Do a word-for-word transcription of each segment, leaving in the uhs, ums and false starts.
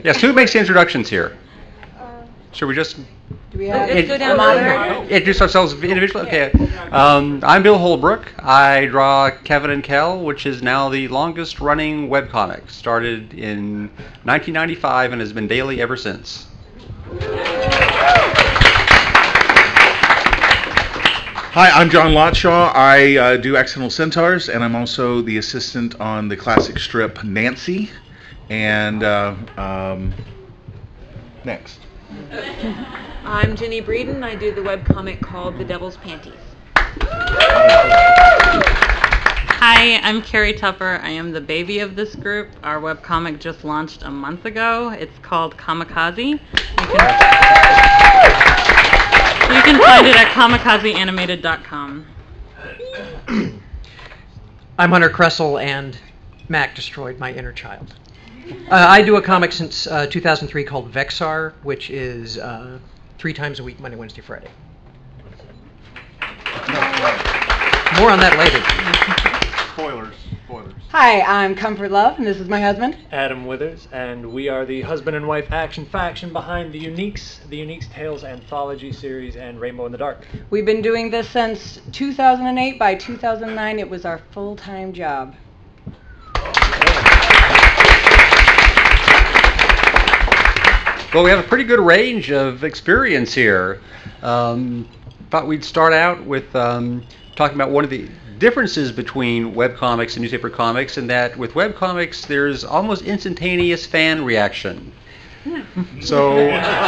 Yes, who makes the introductions here? Should we just Do we have Let's go down a the monitor? line. introduce ourselves individually? Okay. Um, I'm Bill Holbrook. I draw Kevin and Kel, which is now the longest running webcomic. Started in nineteen ninety-five and has been daily ever since. Hi, I'm John Lotshaw. I uh, do Accidental Centaurs, and I'm also the assistant on the classic strip Nancy. And uh, um, next. I'm Jenny Breeden. I do the webcomic called The Devil's Panties. Hi, I'm Carrie Tupper. I am the baby of this group. Our webcomic just launched a month ago. It's called Kamikaze. You can, you can find it at kamikaze animated dot com. I'm Hunter Kressel, and Mac destroyed my inner child. Uh, I do a comic since uh, two thousand three called Vexar, which is uh, three times a week, Monday, Wednesday, Friday. More on that later. Spoilers. Spoilers. Hi, I'm Comfort Love, and this is my husband. Adam Withers, and we are the husband and wife action faction behind the Uniques, the Uniques Tales Anthology series, and Rainbow in the Dark. We've been doing this since two thousand eight. By two thousand nine, it was our full-time job. Well, we have a pretty good range of experience here. Um, thought we'd start out with um, talking about one of the differences between webcomics and newspaper comics, and that with webcomics, there's almost instantaneous fan reaction. So,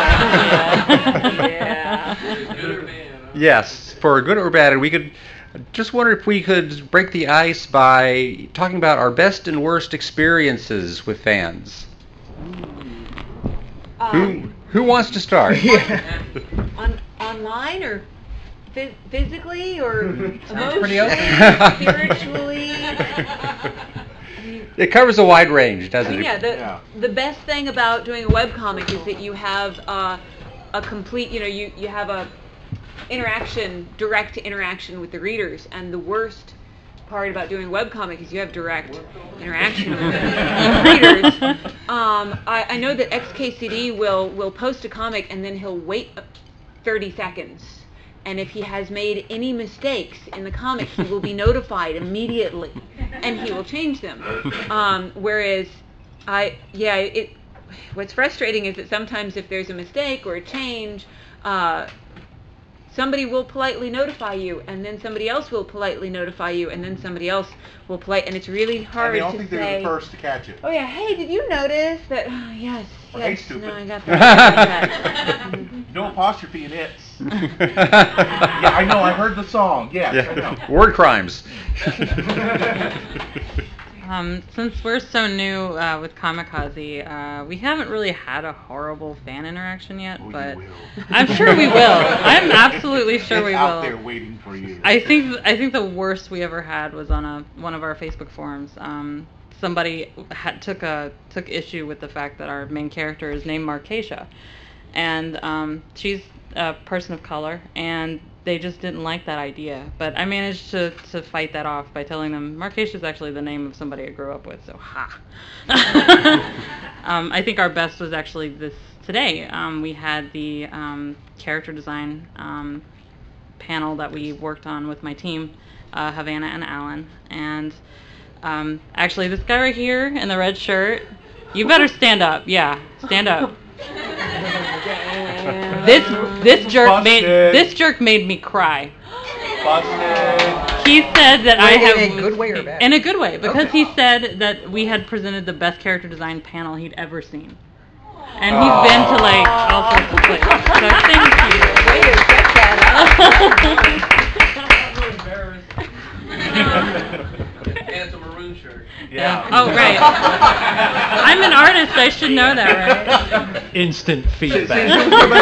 Yeah. yes, for good or bad, and we could just wonder if we could break the ice by talking about our best and worst experiences with fans. Who Um, who wants to start? on, online or phys- physically or pretty emotionally, spiritually? It covers a wide range, doesn't it? Yeah, the, Yeah. the best thing about doing a webcomic is that you have uh, a complete, you know, you, you have a interaction, direct interaction with the readers, and the worst part about doing a webcomic is you have direct interaction with the readers. Um, I, I know that X K C D will, will post a comic and then he'll wait thirty seconds. And if he has made any mistakes in the comic, he will be notified immediately, and he will change them. Um, whereas, I yeah, it. What's frustrating is that sometimes if there's a mistake or a change, uh, somebody will politely notify you, and then somebody else will politely notify you, and then somebody else will polite, and it's really hard And they all to think say. they're the first to catch it. Oh yeah, hey, did you notice that? Oh, yes, Or, "Hey, yes, stupid." no, I got that. I got that. No apostrophe in it. Yeah, I know. I heard the song. Yes, I know. Yeah. Word crimes. Um, since we're so new uh, with Kamikaze, uh, we haven't really had a horrible fan interaction yet, Oh, you but will. I'm sure we will. I'm absolutely sure It's we out will. there waiting for you. I think I think the worst we ever had was on a one of our Facebook forums. Um, somebody had, took a took issue with the fact that our main character is named Marcasia, and um, she's a person of color, and they just didn't like that idea. But I managed to, to fight that off by telling them Marcasia is actually the name of somebody I grew up with. So ha. um, I think our best was actually this today. Um, we had the um, character design um, panel that we worked on with my team, uh, Havana and Alan, and um, actually this guy right here in the red shirt, you better stand up. Yeah, stand up. This this jerk made Busted. this jerk made me cry. Busted. He said that I In have a good way or bad? in a good way, because he said that we had presented the best character design panel he'd ever seen, and he's been to like all sorts of places. So thank you. Way to set that And it's a maroon shirt. Yeah. Oh right. I'm an artist. I should know that, right? Instant feedback.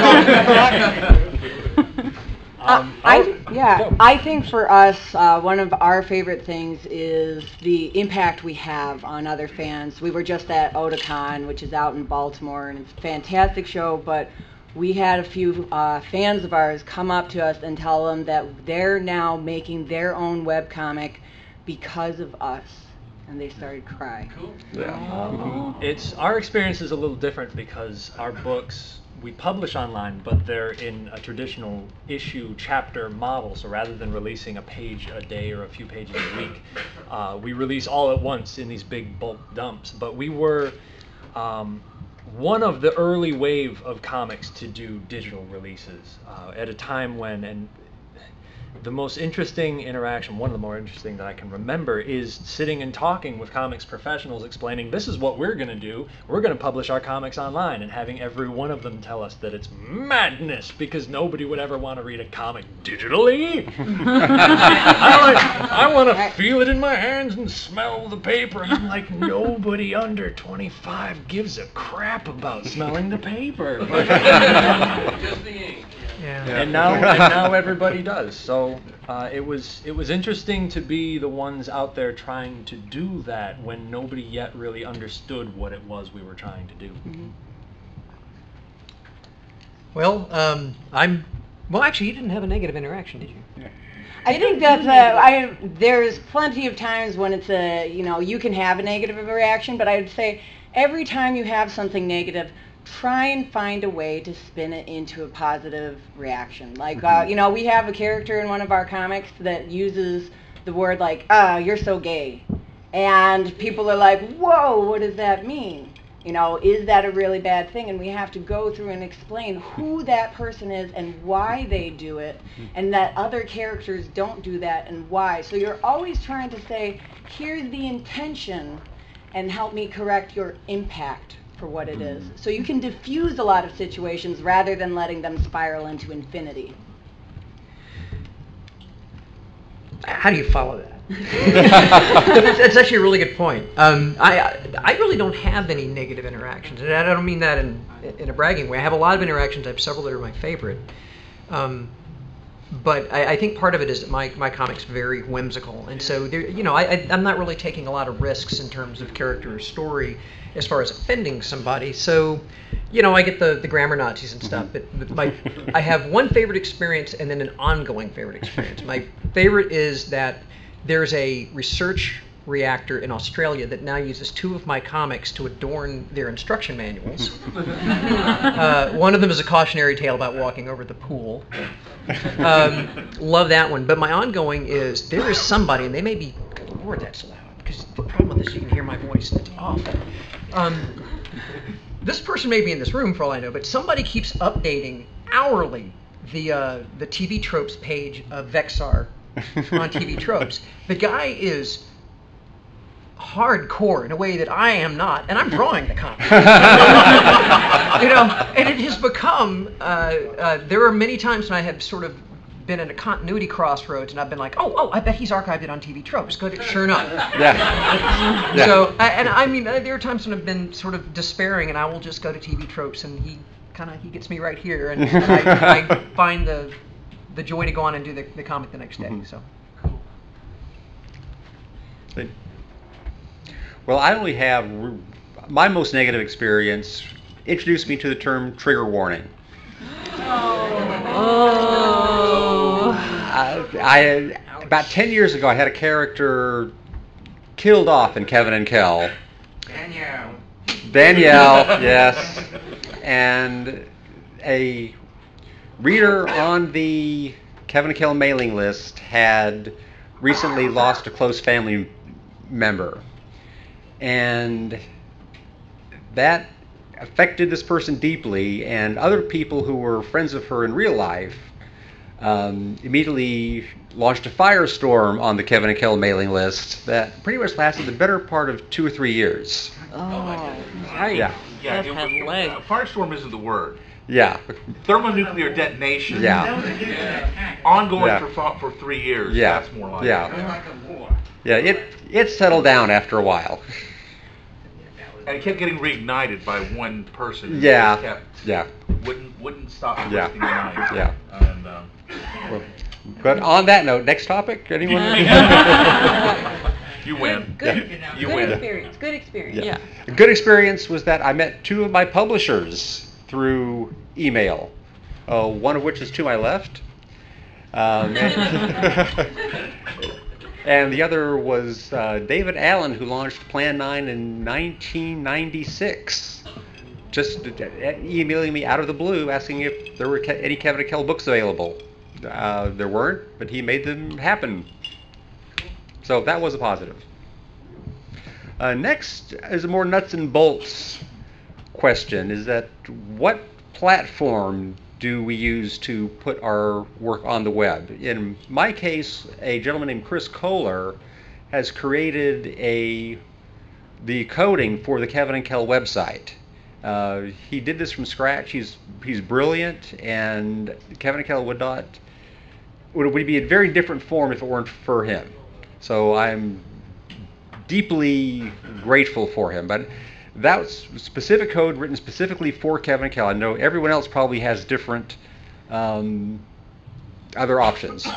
Uh, I, yeah, I think for us, uh, one of our favorite things is the impact we have on other fans. We were just at Otakon, which is out in Baltimore, and it's a fantastic show, but we had a few uh, fans of ours come up to us and tell them that they're now making their own webcomic because of us. and they started crying. Cool. Yeah. Um, it's our experience is a little different because our books we publish online, but they're in a traditional issue chapter model. So rather than releasing a page a day or a few pages a week, uh, we release all at once in these big bulk dumps. But we were um, one of the early wave of comics to do digital releases uh, at a time when, and the most interesting interaction, one of the more interesting that I can remember, is sitting and talking with comics professionals explaining this is what we're going to do. We're going to publish our comics online, and having every one of them tell us that it's madness because nobody would ever want to read a comic digitally. I, like, I want to feel it in my hands and smell the paper. And I'm like, nobody under twenty-five gives a crap about smelling the paper. Just the ink. Yeah. And now, and now everybody does. So uh, it was it was interesting to be the ones out there trying to do that when nobody yet really understood what it was we were trying to do. Mm-hmm. Well, um, I'm. Well, actually, you didn't have a negative interaction, did you? I think that's uh, I. There's plenty of times when it's a you know you can have a negative reaction, but I would say every time you have something negative, try and find a way to spin it into a positive reaction. Like, uh, you know, we have a character in one of our comics that uses the word like, ah, you're so gay. And people are like, whoa, what does that mean? You know, is that a really bad thing? And we have to go through and explain who that person is and why they do it, and that other characters don't do that and why. So you're always trying to say, here's the intention, and help me correct your impact for what it is. So you can diffuse a lot of situations rather than letting them spiral into infinity. How do you follow that? it's, it's actually a really good point. Um, I I really don't have any negative interactions, and I don't mean that in in a bragging way. I have a lot of interactions. I have several that are my favorite. Um, But I, I think part of it is that my, my comic's very whimsical, and so there, you know, I, I I'm not really taking a lot of risks in terms of character or story as far as offending somebody. So, you know, I get the, the grammar Nazis and stuff. But, but my I have one favorite experience and then an ongoing favorite experience. My favorite is that there's a research reactor in Australia that now uses two of my comics to adorn their instruction manuals. uh, one of them is a cautionary tale about walking over the pool. Um, love that one. But my ongoing is there is somebody, and they may be, good Lord, that's loud, because the problem with this, you can hear my voice, and it's awful. Um, this person may be in this room for all I know, but somebody keeps updating hourly the uh, the T V Tropes page of Vexar on T V Tropes. The guy is hardcore in a way that I am not, and I'm drawing the comic. You know, and it has become, uh, uh, there are many times when I have sort of been at a continuity crossroads, and I've been like, oh, oh, I bet he's archived it on T V Tropes. Good, sure enough. Yeah. Yeah. So, I, and I mean, there are times when I've been sort of despairing, and I will just go to T V Tropes, and he kind of, he gets me right here, and, and I, I find the the joy to go on and do the, the comic the next day, Mm-hmm. so. Well, I only have, my most negative experience introduced me to the term trigger warning. Oh. I, I about ten years ago, I had a character killed off in Kevin and Kel. Danielle. Danielle, yes. And a reader on the Kevin and Kel mailing list had recently lost a close family member. And that affected this person deeply, and other people who were friends of her in real life um, immediately launched a firestorm on the Kevin and Kel mailing list that pretty much lasted the better part of two or three years. Oh my God. Right. Yeah. Yeah, That it- had it- legs. uh, firestorm isn't the word. Yeah. Thermonuclear detonation. Yeah. Ongoing Yeah. for fo- for three years. Yeah. That's more like Yeah. it. Like a war. Yeah, it it settled down after a while. And it kept getting reignited by one person. who Yeah. just Kept, Yeah. Wouldn't wouldn't stop Yeah. twisting the knife. Yeah. And, um, Well, but on that note, next topic, anyone? you win. Good, You good win. experience. Good experience. Yeah. A good experience was that I met two of my publishers through email, uh, one of which is to my left. Um, And the other was uh, David Allen, who launched Plan nine in nineteen ninety-six. Just emailing me out of the blue, asking if there were Ke- any Kevin and Kel books available. Uh, there weren't, but he made them happen. So that was a positive. Uh, next is a more nuts and bolts question, is that what platform do we use to put our work on the web? In my case, a gentleman named Chris Kohler has created a the coding for the Kevin and Kel website. Uh, he did this from scratch. He's he's brilliant, and Kevin and Kel would not would, would be a very different form if it weren't for him. So I'm deeply grateful for him. But that's specific code written specifically for Kevin and Kel. I know everyone else probably has different um, other options.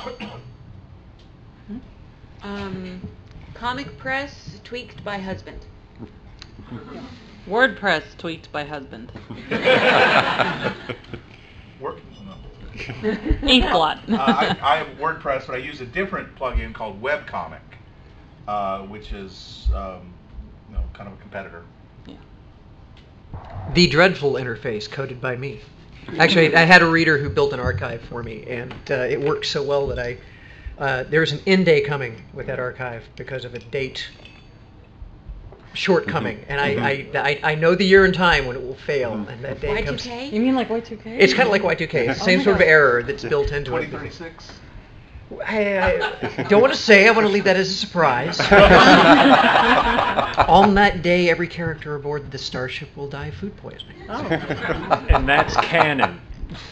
Um, Comic Press tweaked by husband. WordPress tweaked by husband. Word, Inkblot. uh, I, I have WordPress, but I use a different plugin called Webcomic, uh, which is um, you know, kind of a competitor. The dreadful interface coded by me. Actually, I had a reader who built an archive for me, and uh, it worked so well that I uh, there's an end day coming with that archive because of a date shortcoming, and I, I, I, I know the year and time when it will fail, and that day Y two comes. K? You mean like Y two K? It's kind of like Y two K. It's the Oh same my sort of God. error that's built into it. twenty thirty-six? I, I don't want to say. I want to leave that as a surprise. On that day, every character aboard the starship will die of food poisoning. Oh. And that's canon.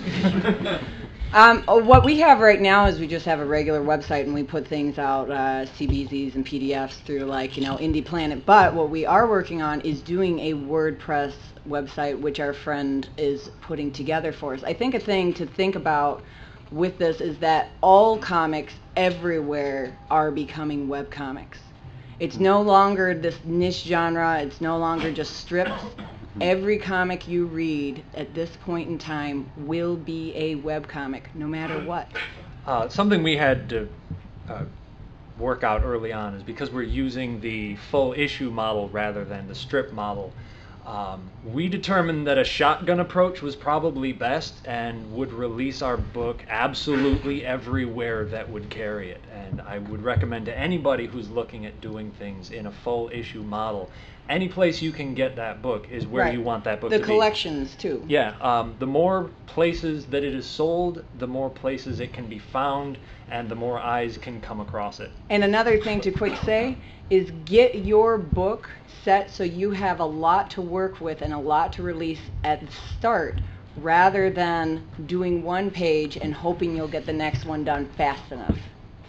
Um, uh, what we have right now is we just have a regular website, and we put things out, uh, C B Zs and P D Fs through, like, you know, Indie Planet. But what we are working on is doing a WordPress website, which our friend is putting together for us. I think a thing to think about with this is that all comics everywhere are becoming webcomics. It's no longer this niche genre. It's no longer just strips. Every comic you read at this point in time will be a webcomic, no matter what. Uh, something we had to uh, work out early on is because we're using the full issue model rather than the strip model. Um, we determined that a shotgun approach was probably best and would release our book absolutely everywhere that would carry it. And I would recommend to anybody who's looking at doing things in a full issue model, any place you can get that book is where Right. you want that book The to be. collections, too. Yeah, um, the more places that it is sold, the more places it can be found, and the more eyes can come across it. And another thing to quick say is get your book set so you have a lot to work with and a lot to release at the start, rather than doing one page and hoping you'll get the next one done fast enough.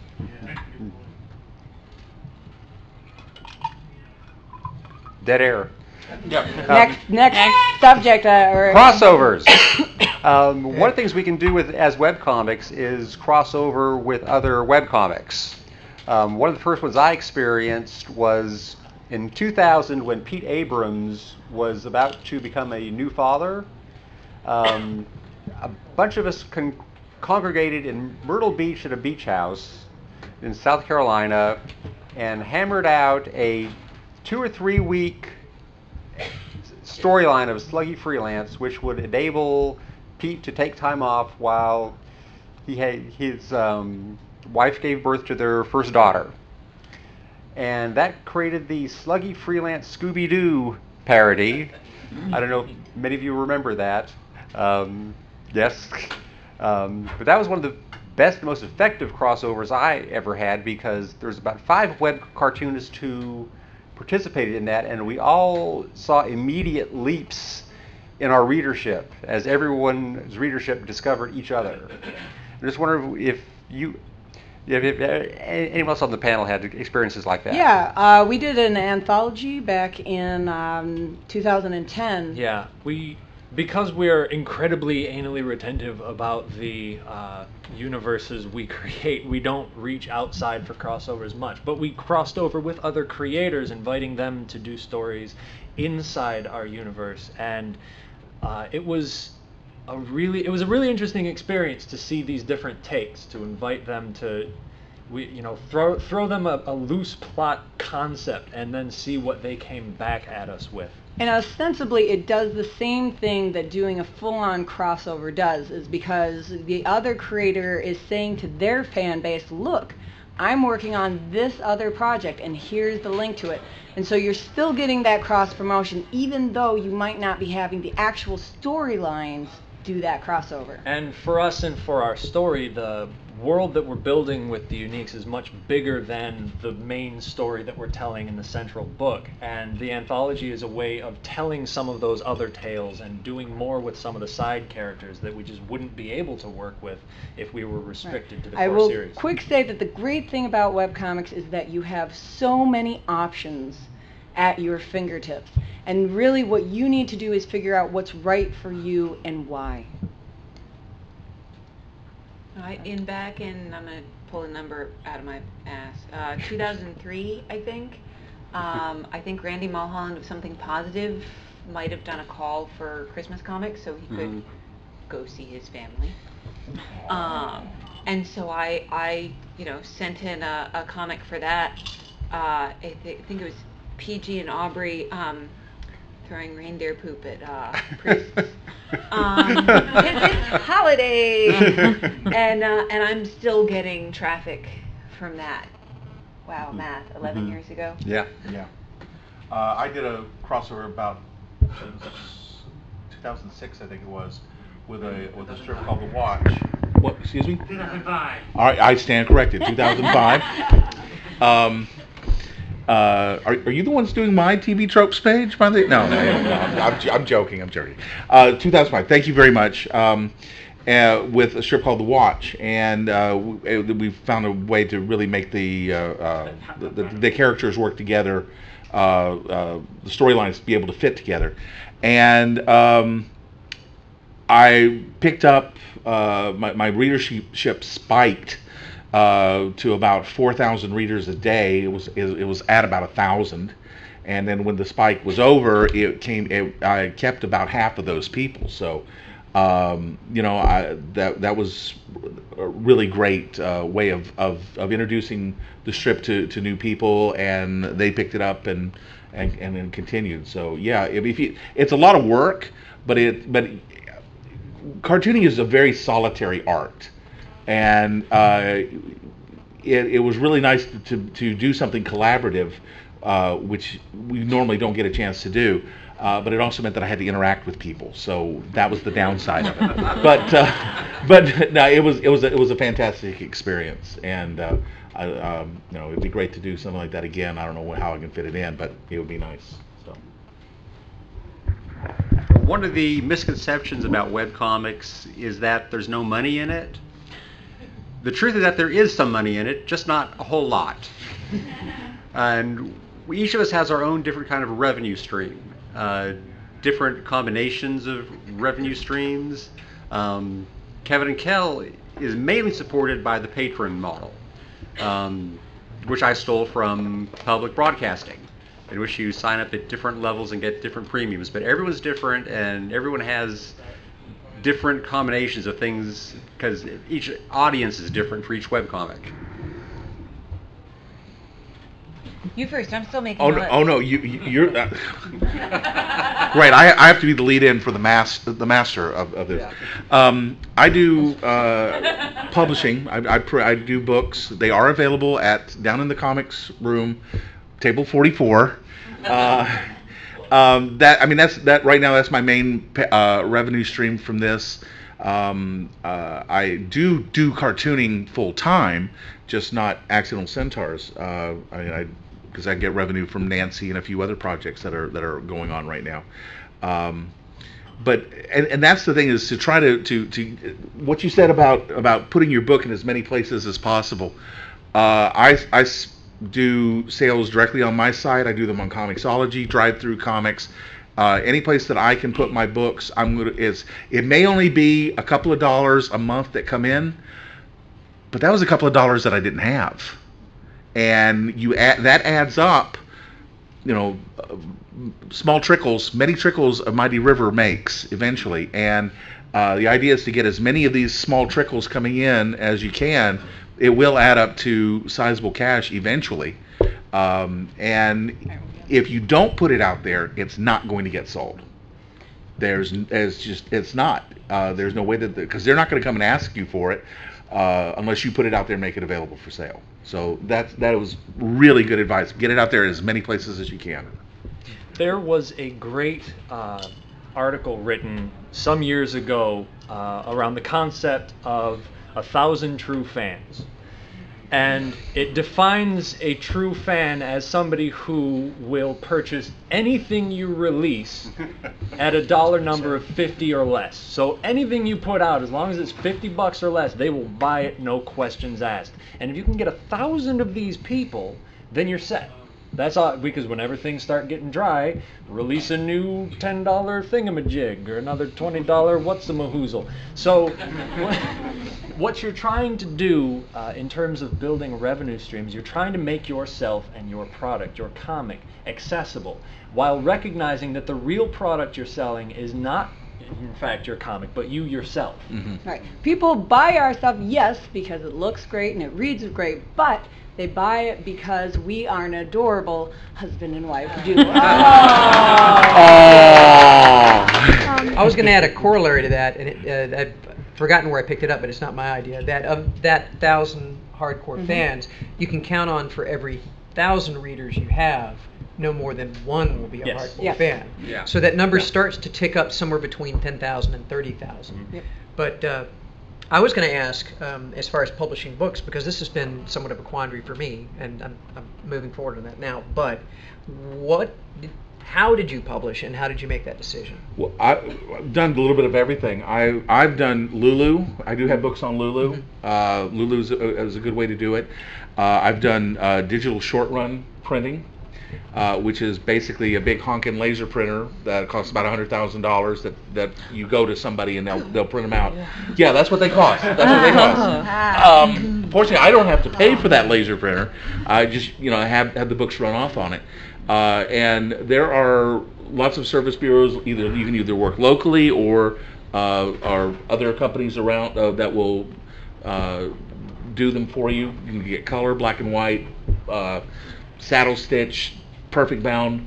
Dead air. Next, next subject, uh, or Crossovers. um, one of the things we can do with as webcomics is crossover with other webcomics. Um, one of the first ones I experienced was in two thousand when Pete Abrams was about to become a new father. Um, a bunch of us con- congregated in Myrtle Beach at a beach house in South Carolina and hammered out a two or three week storyline of Sluggy Freelance, which would enable Pete to take time off while he had his um, wife gave birth to their first daughter. And that created the Sluggy Freelance Scooby-Doo parody. I don't know if many of you remember that. Um, yes. Um, but that was one of the best, most effective crossovers I ever had, because there's about five web cartoonists who participated in that, and we all saw immediate leaps in our readership as everyone's readership discovered each other. I just wonder if you, if, if anyone else on the panel had experiences like that. yeah, uh, we did an anthology back in um, two thousand ten. Yeah, we because we're incredibly anally retentive about the uh, universes we create, we don't reach outside for crossovers much. But we crossed over with other creators, inviting them to do stories inside our universe, and uh, it was a really it was a really interesting experience to see these different takes, to invite them to we you know throw throw them a, a loose plot concept and then see what they came back at us with. And ostensibly, it does the same thing that doing a full-on crossover does, is because the other creator is saying to their fan base, look, I'm working on this other project, and here's the link to it. And so you're still getting that cross-promotion, even though you might not be having the actual storylines do that crossover. And for us and for our story, the world that we're building with the Uniques is much bigger than the main story that we're telling in the central book. And the anthology is a way of telling some of those other tales and doing more with some of the side characters that we just wouldn't be able to work with if we were restricted right. to the core I will series. quick say that the great thing about webcomics is that you have so many options at your fingertips. And really what you need to do is figure out what's right for you and why. I, in back in, I'm going to pull a number out of my ass, uh, two thousand three, I think. Um, I think Randy Mulholland of Something Positive might have done a call for Christmas comics so he could mm-hmm. go see his family. Um, and so I, I, you know, sent in a, a comic for that. Uh, I, th- I think it was P G and Aubrey um, throwing reindeer poop at uh, priests. um, it's holiday, and uh, and I'm still getting traffic from that. Wow, math, eleven mm-hmm. years ago. Yeah, yeah. Uh, I did a crossover about two thousand six, I think it was, with a with a strip called The Watch. What? Excuse me? two thousand five. All right, I stand corrected. two thousand five. um. Uh, are, are you the ones doing my T V tropes page? By the no, no, no I'm, I'm, I'm joking. I'm joking. Uh, two thousand five. Thank you very much. Um, uh, with a strip called The Watch, and uh, we, we found a way to really make the uh, uh, the, the, the characters work together, uh, uh, the storylines be able to fit together, and um, I picked up uh, my, my readership spiked. Uh, to about four thousand readers a day. It was it, it was at about a thousand, and then when the spike was over, it came. It, I kept about half of those people. So, um, you know, I, that that was a really great uh, way of, of, of introducing the strip to, to new people, and they picked it up and and and then continued. So yeah, if, if you, it's a lot of work, but it but cartooning is a very solitary art. And uh, it, it was really nice to, to, to do something collaborative, uh, which we normally don't get a chance to do. Uh, but it also meant that I had to interact with people, so that was the downside of it. but uh, but no, it was it was a, it was a fantastic experience, and uh, I, um, you know, it'd be great to do something like that again. I don't know how I can fit it in, but it would be nice. So. One of the misconceptions about webcomics is that there's no money in it. The truth is that there is some money in it, just not a whole lot. And we, each of us has our own different kind of revenue stream, uh, different combinations of revenue streams. Um, Kevin and Kel is mainly supported by the patron model, um, which I stole from public broadcasting, in which you sign up at different levels and get different premiums. But everyone's different, and everyone has different combinations of things because each audience is different for each webcomic. You first. I'm still making. Oh no! Oh no! You, you you're uh, right. I, I have to be the lead-in for the mas the master of, of this. Yeah. Um, I do uh, publishing. I, I pr I do books. They are available at down in the comics room, table forty-four. Uh, Um, that I mean that's that right now that's my main uh, revenue stream from this. Um, uh, I do do cartooning full time, just not Accidental Centaurs. Uh, I because I, I get revenue from Nancy and a few other projects that are that are going on right now. Um, but and, and that's the thing is to try to, to to what you said about about putting your book in as many places as possible. Uh, I I. do sales directly on my site. I do them on Comixology, Drive Through Comics, uh, any place that I can put my books. I'm gonna. It's it may only be a couple of dollars a month that come in, but that was a couple of dollars that I didn't have, and you add, that adds up. You know, uh, small trickles, many trickles a mighty river makes eventually, and uh, the idea is to get as many of these small trickles coming in as you can. it will add up to sizable cash eventually. Um, and if you don't put it out there, it's not going to get sold. There's, it's just, it's not. Uh, there's no way that, because they're not going to come and ask you for it uh, unless you put it out there and make it available for sale. So that's, that was really good advice. Get it out there in as many places as you can. There was a great uh, article written some years ago uh, around the concept of a thousand true fans. And it defines a true fan as somebody who will purchase anything you release at a dollar number of fifty or less. So anything you put out, as long as it's fifty bucks or less, they will buy it, no questions asked. And if you can get a thousand of these people, then you're set. That's all, because whenever things start getting dry, release a new ten dollar thingamajig or another twenty dollar what's-a-mahoozle. So what, what you're trying to do uh, in terms of building revenue streams, you're trying to make yourself and your product, your comic, accessible, while recognizing that the real product you're selling is not, in fact, your comic, but you yourself. Mm-hmm. Right. People buy our stuff, yes, because it looks great and it reads great, but they buy it because we are an adorable husband and wife duo. Oh. I was going to add a corollary to that, and it, uh, I've forgotten where I picked it up, but it's not my idea. That of that thousand hardcore Mm-hmm. fans, you can count on for every thousand readers you have, no more than one will be a Yes. hardcore Yes. fan. Yeah. So that number starts to tick up somewhere between ten thousand and thirty thousand. Yep. But uh, I was going to ask, um, as far as publishing books, because this has been somewhat of a quandary for me, and I'm, I'm moving forward on that now. But what, did, how did you publish, and how did you make that decision? Well, I, I've done a little bit of everything. I, I've done Lulu. I do have books on Lulu. Mm-hmm. Uh, Lulu is a, is a good way to do it. Uh, I've done uh, digital short run printing, uh, which is basically a big honkin' laser printer that costs about one hundred thousand dollars that, that you go to somebody and they'll, they'll print them out. Yeah, that's what they cost. That's what they cost. Um, fortunately, I don't have to pay for that laser printer. I just, you know, have, have the books run off on it. Uh, and there are lots of service bureaus, either you can either work locally or uh, or other companies around uh, that will uh, do them for you. You can get color, black and white, uh, saddle stitch, perfect bound,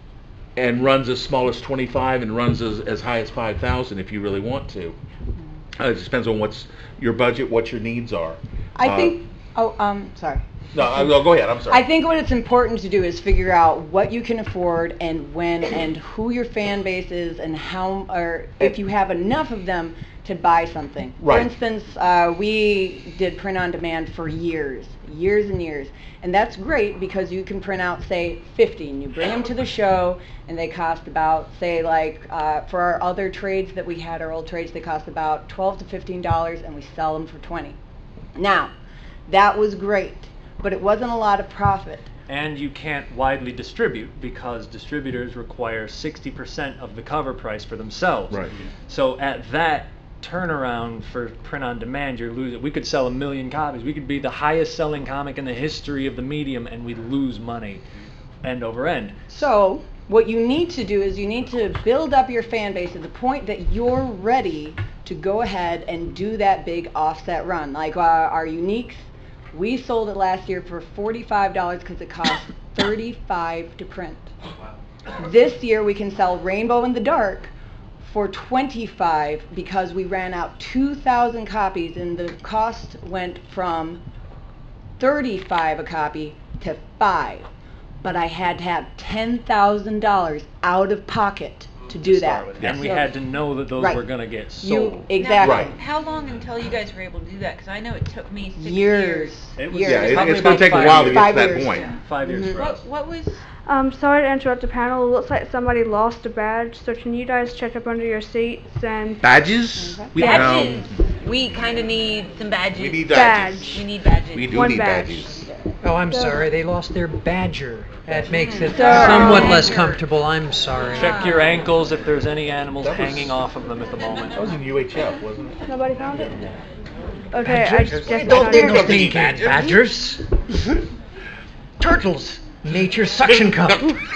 and runs as small as twenty-five and runs as, as high as five thousand if you really want to. Uh, it just depends on what's your budget, what your needs are. I Uh, think, oh, um, sorry. No, I, no, go ahead. I'm sorry. I think what it's important to do is figure out what you can afford and when and who your fan base is and how, or if you have enough of them to buy something. Right. For instance, uh, we did print on demand for years, years and years. And that's great because you can print out, say, fifty, and you bring them to the show, and they cost about, say, like, uh, for our other trades that we had, our old trades, they cost about twelve to fifteen dollars, and we sell them for twenty. Now, that was great, but it wasn't a lot of profit. And you can't widely distribute because distributors require sixty percent of the cover price for themselves. Right. So at that turnaround for print on demand, you're losing. We could sell a million copies. We could be the highest selling comic in the history of the medium, and we'd lose money end over end. So what you need to do is you need to build up your fan base to the point that you're ready to go ahead and do that big offset run. Like uh, our Uniques, we sold it last year for forty-five dollars because it cost thirty-five dollars to print. This year we can sell Rainbow in the Dark for twenty-five dollars because we ran out two thousand copies and the cost went from thirty-five dollars a copy to five dollars. But I had to have ten thousand dollars out of pocket to do that. And we So- had to know that those Right. were going to get You, sold. exactly. Right. How long until you guys were able to do that? Because I know it took me six Years. It was- years. Yeah, it, Probably it's going about to take a five while to years. get to Five that years. point. Yeah. Five years Mhm. for us. What, what was... Um, sorry to interrupt the panel. It looks like somebody lost a badge, so can you guys check up under your seats and Badges? We, Badges. um, We kind of need some badges. we need badges. Badge. We need badges. We do One need badge. badges. Oh, I'm sorry, they lost their badger. That makes it Sorry. somewhat less comfortable. I'm sorry. Check your ankles if there's any animals That was- hanging off of them at the moment. That was in U H F, wasn't it? nobody found it? Okay, I Badgers? guess Don't I think found of it. the badgers. Turtles. Nature's suction cup.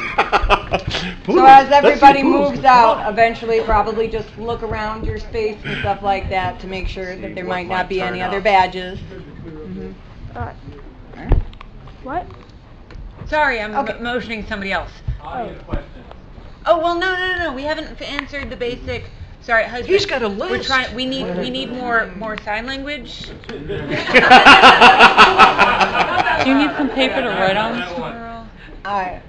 So as everybody moves out, eventually probably just look around your space and stuff like that to make sure that there what might might not be turn any up. other badges. Mhm. Uh, what? Sorry, I'm Okay. m- motioning somebody else. Audience questions. Oh well, no, no, no, no. We haven't f- answered the basic. Sorry, husband. He's got a We're list. trying. We need. We need more. More sign language. Do you need some paper to write on? I,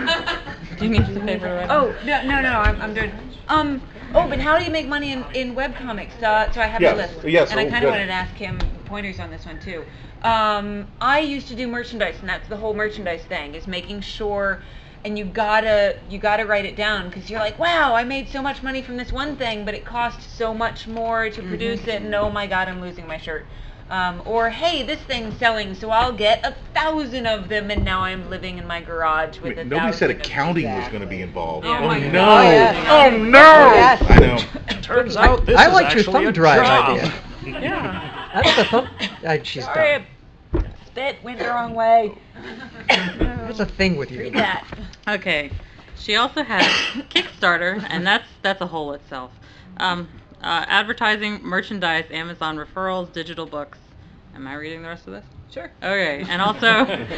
Do you need some paper to write on? Oh no, no, no. I'm, I'm doing. Um. Oh, but how do you make money in in webcomics? Uh, so I have Yes, a list. yes, And I oh, kind good. of wanted to ask him pointers on this one too. Um, I used to do merchandise, and that's the whole merchandise thing is making sure. And you gotta you gotta write it down because you're like, wow, I made so much money from this one thing, but it cost so much more to produce it, and oh my god, I'm losing my shirt. Um, or hey, this thing's selling, so I'll get a thousand of them, and now I'm living in my garage with Wait, a nobody thousand said of accounting was Exactly. going to be involved. Oh my no! God. Oh, yes. Oh no! Yes. I know. Turns I, out this I is liked your actually thumb a drive job. idea. Yeah. That's the thumb. Uh, she's Sorry, done. spit went the wrong way. What's the thing with you? Read that. Okay. She also has Kickstarter, and that's that's a whole itself. Um, uh, advertising, merchandise, Amazon referrals, digital books. Am I reading the rest of this? Sure. Okay, and also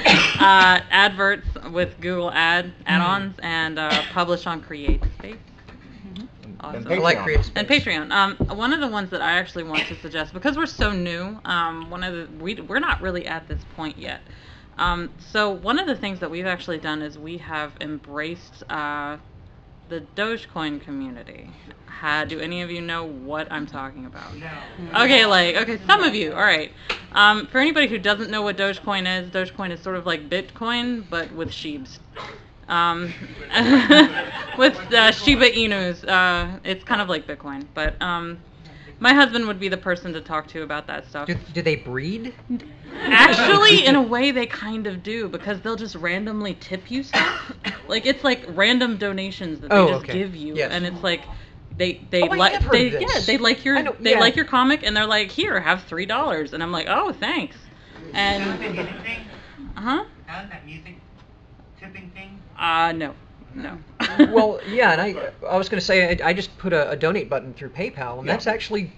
uh, adverts with Google Ad add-ons and uh, publish on CreateSpace. Awesome. And I like Patreon. creative And Patreon. Um, one of the ones that I actually want to suggest because we're so new. Um, one of the we we're not really at this point yet. Um, so one of the things that we've actually done is we have embraced uh, the Dogecoin community. Ha, do any of you know what I'm talking about? No. Okay, like, okay, some of you, all right. Um, for anybody who doesn't know what Dogecoin is, Dogecoin is sort of like Bitcoin, but with sheebs. Um, with uh, Shiba Inus. Uh, it's kind of like Bitcoin, but um, my husband would be the person to talk to about that stuff. Do, do they breed? Actually, in a way, they kind of do because they'll just randomly tip you stuff. Like it's like random donations that they Oh, just okay. give you, Yes. and it's like they they Oh, I like have heard they of this. yeah they like I your know- they yeah. like your comic, and they're like, here, have three dollars, and I'm like, oh, thanks, and Anything? uh huh Done that music tipping thing? uh no no. Well, yeah, and I I was going to say I, I just put a, a donate button through PayPal, and Yeah. that's actually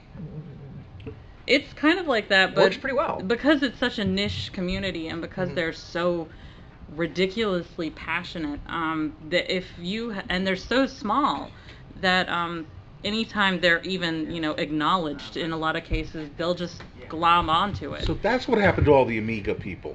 It's kind of like that, but works pretty well. because it's such a niche community and because Mhm. they're so ridiculously passionate, um, that if you ha- and they're so small that um, anytime they're even you know acknowledged in a lot of cases, they'll just glom onto it. So that's what happened to all the Amiga people.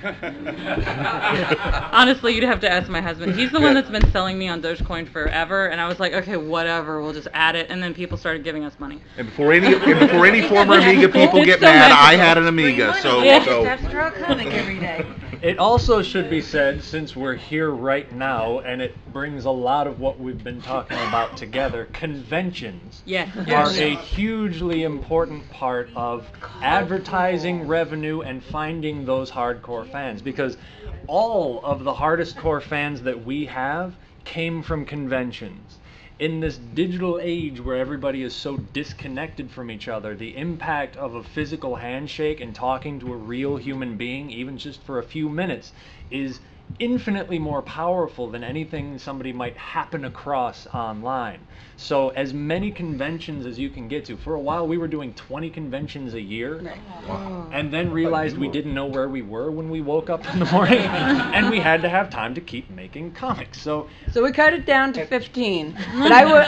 Honestly, you'd have to ask my husband. He's the one that's been selling me on Dogecoin forever, and I was like, okay, whatever, we'll just add it, and then people started giving us money. And before any and before any former Amiga people It's get so mad, I magical. had an Amiga. So Yeah. so Just have to draw a comic every day. It also should be said, since we're here right now, and it brings a lot of what we've been talking about together, conventions Yes. are a hugely important part of advertising revenue and finding those hardcore fans, because all of the hardest core fans that we have came from conventions. In this digital age where everybody is so disconnected from each other, the impact of a physical handshake and talking to a real human being, even just for a few minutes, is infinitely more powerful than anything somebody might happen across online. So as many conventions as you can get to. For a while we were doing twenty conventions a year, and then realized we didn't know where we were when we woke up in the morning, and we had to have time to keep making comics. So So we cut it down to fifteen. But I would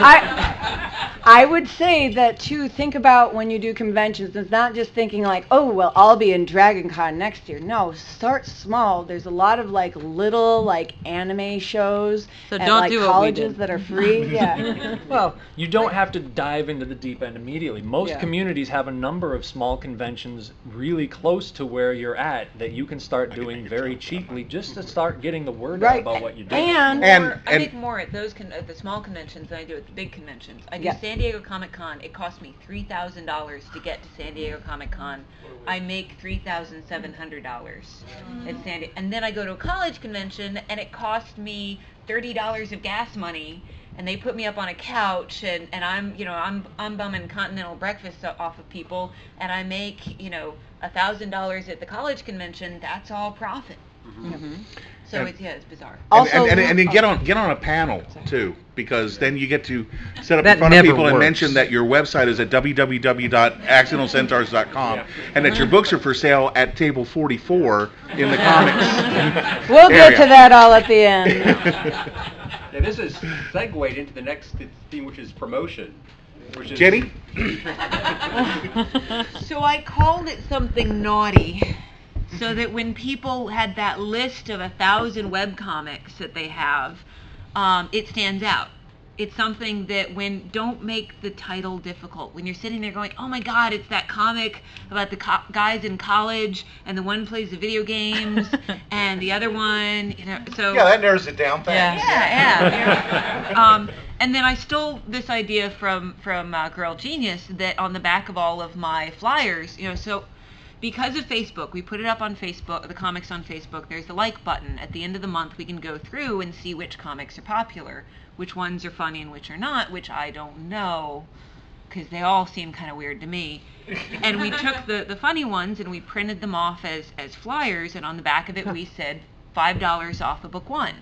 I I would say that to think about when you do conventions, it's not just thinking like, oh well, I'll be in Dragon Con next year. No, start small. There's a lot of like little like anime shows So at don't like do what we colleges did. that are free. Yeah. well, you don't have to dive into the deep end immediately. Most Yeah. communities have a number of small conventions really close to where you're at that you can start doing very cheaply just to start getting the word out Right. about what you do. And And- More- I and- make more at those con- at the small conventions than I do at the big conventions. I do Yeah. San Diego Comic Con. It cost me three thousand dollars to get to San Diego Comic Con. I make three thousand seven hundred dollars at San Diego, and then I go to a college convention, and it cost me thirty dollars of gas money. And they put me up on a couch, and, and I'm you know I'm I'm bumming continental breakfast o- off of people, and I make you know a thousand dollars at the college convention. That's all profit. Mm-hmm. So And- it's yeah, it's bizarre. And, and, and, and then get on get on a panel too, because then you get to sit up That in front of never people and works. mention that your website is at w w w dot accidental centaurs dot com and that your books are for sale at table forty-four in the comics. We'll get area. to that all at the end. Yeah, this is segued into the next theme, which is promotion. Which is Jenny? So I called it something naughty, so that when people had that list of a thousand webcomics that they have, um, it stands out. It's something that when, don't make the title difficult. When you're sitting there going, oh my god, it's that comic about the co- guys in college, and the one plays the video games, and the other one, you know, so. Yeah, that narrows it down. Thanks. Yeah, yeah. yeah. um, and then I stole this idea from from uh, Girl Genius, that on the back of all of my flyers, you know, so because of Facebook, we put it up on Facebook, the comics on Facebook. There's the like button. At the end of the month, we can go through and see which comics are popular, which ones are funny and which are not, which I don't know, because they all seem kind of weird to me. And we took the, the funny ones and we printed them off as, as flyers, and on the back of it we said five dollars off of book one.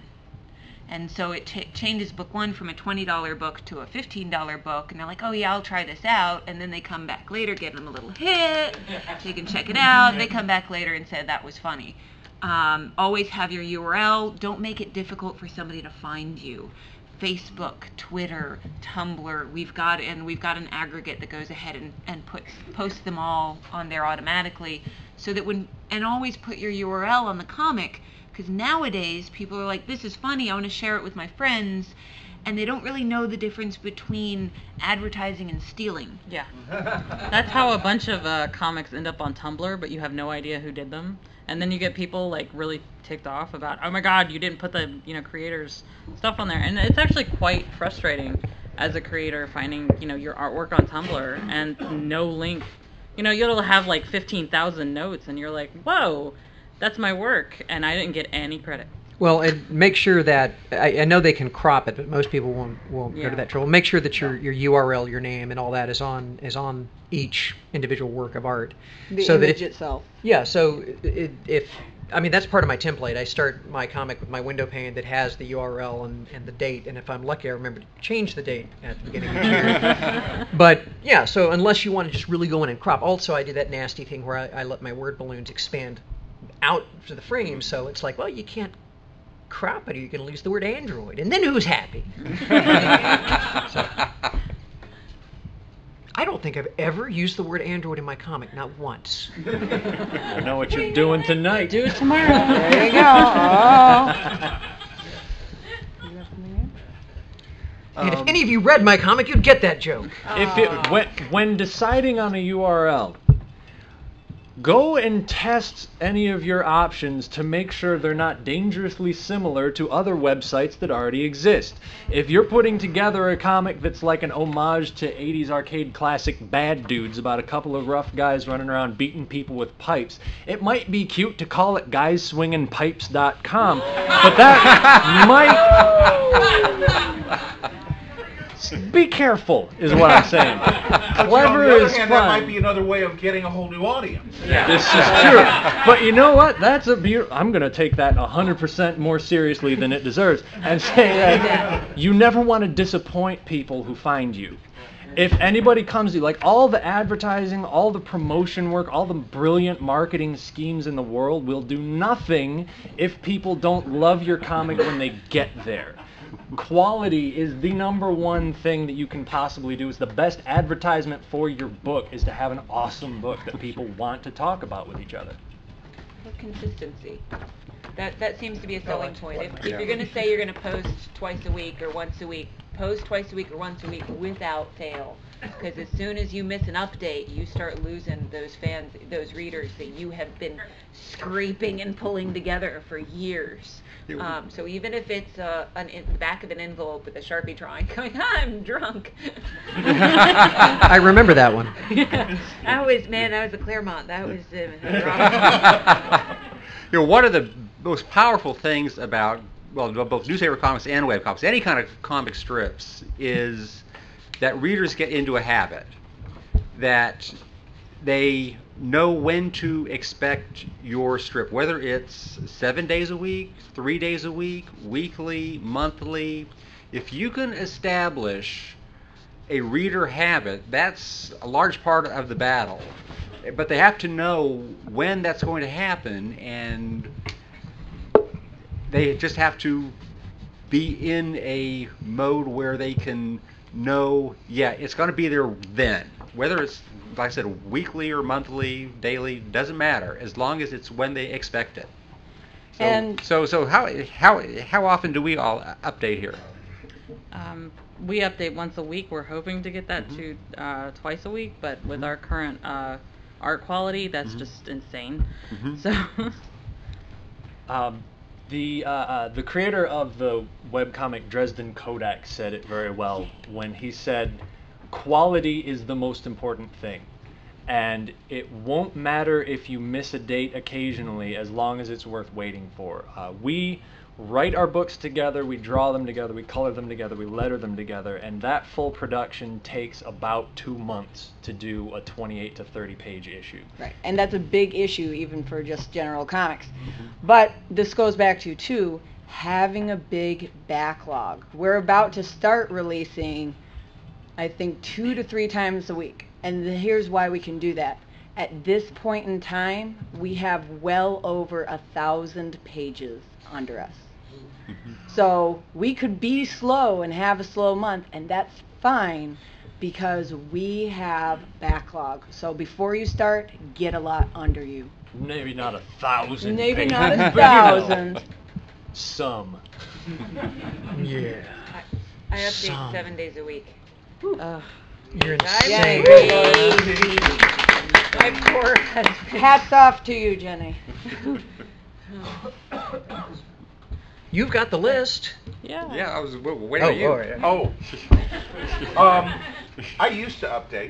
And so it ch- changes book one from a twenty dollar book to a fifteen dollar book, and they're like, oh yeah, I'll try this out, and then they come back later, give them a little hit, they can check it out, they come back later and say that was funny. Um, always have your U R L, don't make it difficult for somebody to find you. Facebook, Twitter, Tumblr, we've got, and we've got an aggregate that goes ahead and, and puts, posts them all on there automatically, so that when, and always put your U R L on the comic, because nowadays people are like, this is funny, I want to share it with my friends, and they don't really know the difference between advertising and stealing. Yeah. That's how a bunch of uh, comics end up on Tumblr, but you have no idea who did them. And then you get people like really ticked off about, oh my god, you didn't put the, you know, creators' stuff on there. And it's actually quite frustrating as a creator finding, you know, your artwork on Tumblr and no link. You know, you'll have like fifteen thousand notes and you're like, whoa, that's my work, and I didn't get any credit. Well, and make sure that, I, I know they can crop it, but most people won't won't Yeah. go to that trouble. Make sure that your, your U R L, your name, and all that is on is on each individual work of art. The so that image if, itself. Yeah, so it, if, I mean, that's part of my template. I start my comic with my window pane that has the U R L and, and the date, and if I'm lucky, I remember to change the date at the beginning of the year. But, yeah, so unless you want to just really go in and crop. Also, I do that nasty thing where I, I let my word balloons expand out to the frame, so it's like, well, you can't crop it or you're going to lose the word Android, and then who's happy? So, I don't think I've ever used the word Android in my comic, not once. I know what you're doing tonight. Do it tomorrow. There you go. Oh. And if any of you read my comic, you'd get that joke. If it when, when deciding on a U R L, go and test any of your options to make sure they're not dangerously similar to other websites that already exist. If you're putting together a comic that's like an homage to eighties arcade classic Bad Dudes about a couple of rough guys running around beating people with pipes, it might be cute to call it guys swinging pipes dot com, but that might... Be careful, is what I'm saying. Clever is fun. That might be another way of getting a whole new audience. Yeah. This is true. But you know what? That's a be- I'm going to take that one hundred percent more seriously than it deserves and say that you never want to disappoint people who find you. If anybody comes to you, like all the advertising, all the promotion work, all the brilliant marketing schemes in the world will do nothing if people don't love your comic when they get there. Quality is the number one thing that you can possibly do. It's the best advertisement for your book is to have an awesome book that people want to talk about with each other. Or consistency. That that seems to be a selling point. If, if you're going to say you're going to post twice a week or once a week, post twice a week or once a week without fail. Because as soon as you miss an update, you start losing those fans, those readers that you have been scraping and pulling together for years. Um, so even if it's uh, an in the back of an envelope with a Sharpie drawing going, I'm drunk. I remember that one. Yeah. That was, man, that was a Claremont. That was uh, You know, one of the most powerful things about, well, both newspaper comics and web comics, any kind of comic strips, is that readers get into a habit that they know when to expect your strip, whether it's seven days a week, three days a week, weekly, monthly. If you can establish a reader habit, that's a large part of the battle. But they have to know when that's going to happen, and they just have to be in a mode where they can know, yeah, it's going to be there then. Whether it's, like I said, weekly or monthly, daily, doesn't matter, as long as it's when they expect it. So, And- so, so how how how often do we all update here? Um, we update once a week. We're hoping to get that to uh, twice a week, but with our current uh, art quality, that's just insane. Mhm. So, Um, the uh, uh, the creator of the webcomic Dresden Kodak said it very well when he said, "Quality is the most important thing, and it won't matter if you miss a date occasionally, as long as it's worth waiting for." Uh, we write our books together, we draw them together, we color them together, we letter them together, and that full production takes about two months to do a twenty-eight to thirty page issue. Right, and that's a big issue even for just general comics. But this goes back to, too, having a big backlog. We're about to start releasing, I think, two to three times a week. And here's why we can do that. At this point in time, we have well over a thousand pages under us. So we could be slow and have a slow month, and that's fine because we have backlog. So before you start, get a lot under you. Maybe not a thousand Maybe pages, not a but, you know, thousand. some. Yeah. I update Some. seven days a week. uh, You're I'm insane. crazy. My poor husband. Hats off to you, Jenny. You've got the list. yeah. Yeah, I was w- w- waiting Oh, on you. oh, yeah. Oh, um, I used to update.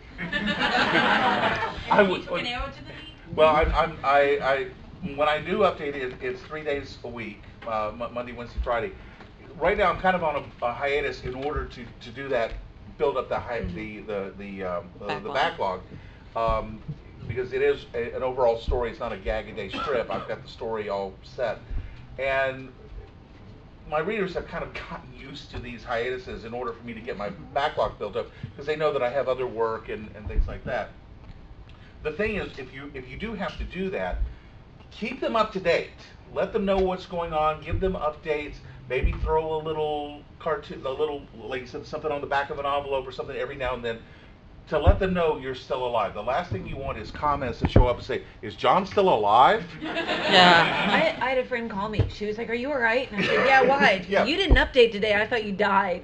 I would. Well, I, I'm, I, I, when I do update, it, it's three days a week, uh, Mo- Monday, Wednesday, Friday. Right now, I'm kind of on a, a hiatus in order to, to do that, build up the hi- the the the, um, uh, the backlog, um, because it is a, an overall story. It's not a gag a day strip. I've got the story all set, and my readers have kind of gotten used to these hiatuses in order for me to get my backlog built up, because they know that I have other work and, and things like that. The thing is, if you if you do have to do that, keep them up to date. Let them know what's going on. Give them updates. Maybe throw a little cartoon, a little, like you said, something on the back of an envelope or something every now and then, to let them know you're still alive. The last thing you want is comments to show up and say, "Is John still alive?" Yeah. I, I had a friend call me. She was like, "Are you all right?" And I said, "Yeah, why?" Yeah. "You didn't update today. I thought you died."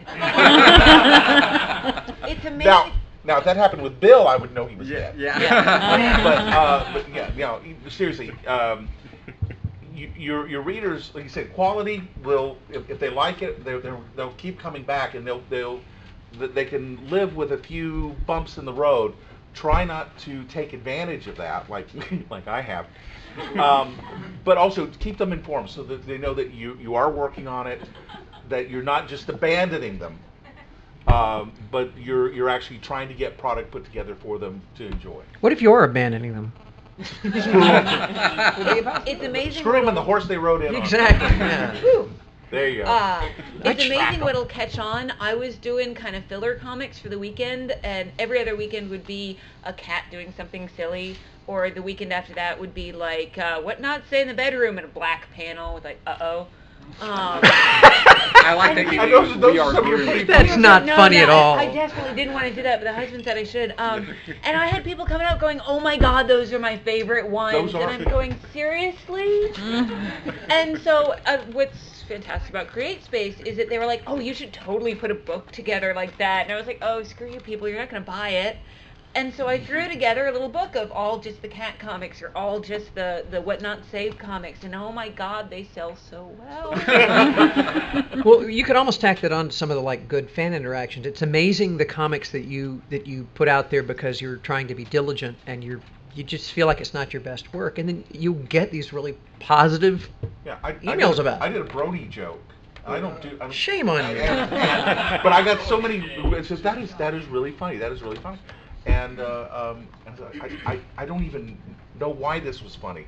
It's amazing. Now, now if that happened with Bill, I would know he was Yeah, dead. yeah. but, uh, but yeah, you know, seriously, um, you, your your readers, like you said, quality will, if, if they like it, they're, they're, they'll keep coming back, and they'll they'll th- they can live with a few bumps in the road. Try not to take advantage of that, like like I have. Um, but also keep them informed so that they know that you you are working on it, that you're not just abandoning them. Um, but you're you're actually trying to get product put together for them to enjoy. What if you're abandoning them? It's amazing. Screw them what'll- and the horse they rode in on. Exactly. Yeah. There you go. Uh, it's I track amazing 'em. what'll catch on. I was doing kind of filler comics for the weekend, and every other weekend would be a cat doing something silly, or the weekend after that would be like, uh, what not say in the bedroom, in a black panel with like, uh-oh. Um, I like that you And those- use those we are are some of your here. pretty That's not No, funny no, at I- all. I, definitely didn't want to do that, but the husband said I should. Um, and I had people coming up going, "Oh my God, those are my favorite ones," Those are- and I'm going, "Seriously?" And so, uh, what's fantastic about CreateSpace is that they were like, "Oh, you should totally put a book together like that," and I was like, "Oh, screw you people, you're not going to buy it." And so I threw together a little book of all just the cat comics, or all just the, the What Not Save comics, and oh my God, they sell so well. Well, you could almost tack that on to some of the like good fan interactions. It's amazing the comics that you that you put out there because you're trying to be diligent and you're you just feel like it's not your best work, and then you get these really positive. Yeah, I, emails I did, about it. I did a Brody joke. I don't do. I don't, Shame on you. and- and- but I got so many. It's just that is that is really funny. That is really funny. and, uh, um, and I, I, I don't even know why this was funny.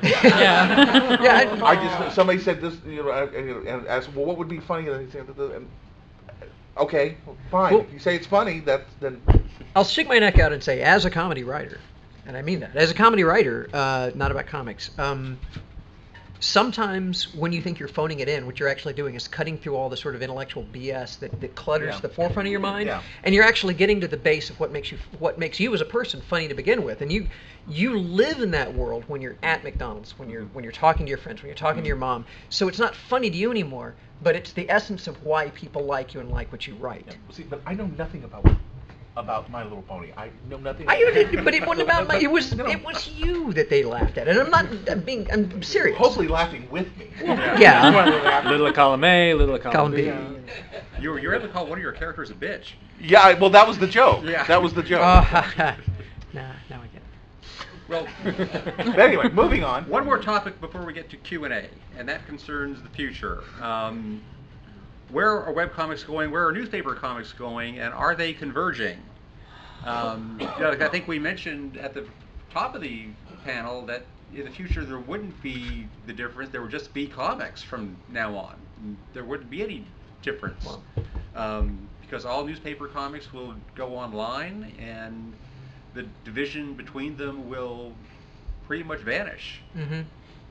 Yeah. Yeah. I just somebody said this, you know, and, and asked, well, what would be funny? And, and, okay, fine. Well, if you say it's funny, that's then. I'll stick my neck out and say, as a comedy writer, and I mean that, as a comedy writer, uh, not about comics. Um, sometimes when you think you're phoning it in, what you're actually doing is cutting through all the sort of intellectual B S that, that clutters Yeah. the forefront of your mind, Yeah. and you're actually getting to the base of what makes you what makes you as a person funny to begin with. And you you live in that world when you're at McDonald's, when you're when you're talking to your friends, when you're talking to your mom. So it's not funny to you anymore, but it's the essence of why people like you and like what you write. Yeah, see, but I know nothing about about My Little Pony. I know nothing. I, it, but it wasn't about my. It was No. it was you that they laughed at, and I'm not I'm being I'm serious. Hopefully laughing with me. Yeah. Little column A, little column, Column B. B. You were, you were able to call one of your characters a bitch. Yeah, I- well, that was the joke. Yeah. That was the joke. Oh, nah, now I get it. Well, But anyway, moving on. one more topic before we get to Q and A, and that concerns the future. Um, where are webcomics going? Where are newspaper comics going? And are they converging? Um, you know, I think we mentioned at the top of the panel that in the future there wouldn't be the difference. There would just be comics from now on. There wouldn't be any difference. Um, because all newspaper comics will go online, and the division between them will pretty much vanish. Mm-hmm.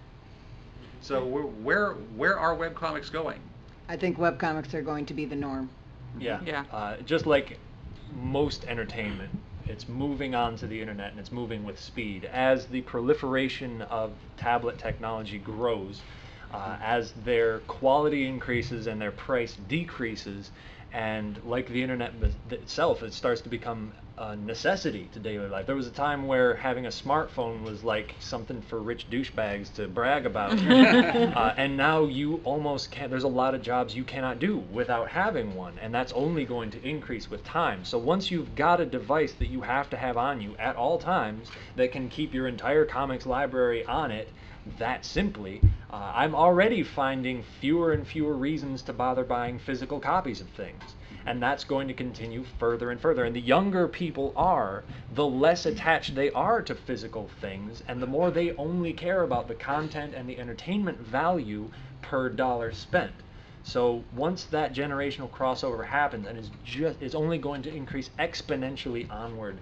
So where where, where are webcomics going? I think webcomics are going to be the norm. Yeah. Yeah. Uh, just like most entertainment, it's moving on to the internet and it's moving with speed. As the proliferation of tablet technology grows, uh, as their quality increases and their price decreases, and like the internet bes- itself, it starts to become a necessity to daily life. There was a time where having a smartphone was like something for rich douchebags to brag about. uh, and now you almost can't, there's a lot of jobs you cannot do without having one, and that's only going to increase with time. So once you've got a device that you have to have on you at all times that can keep your entire comics library on it, that simply, uh, I'm already finding fewer and fewer reasons to bother buying physical copies of things. And that's going to continue further and further. And the younger people are, the less attached they are to physical things, and the more they only care about the content and the entertainment value per dollar spent. So once that generational crossover happens, and it's just it's only going to increase exponentially onward.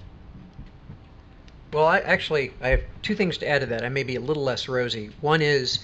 Well, I actually I have two things to add to that. I may be a little less rosy. One is,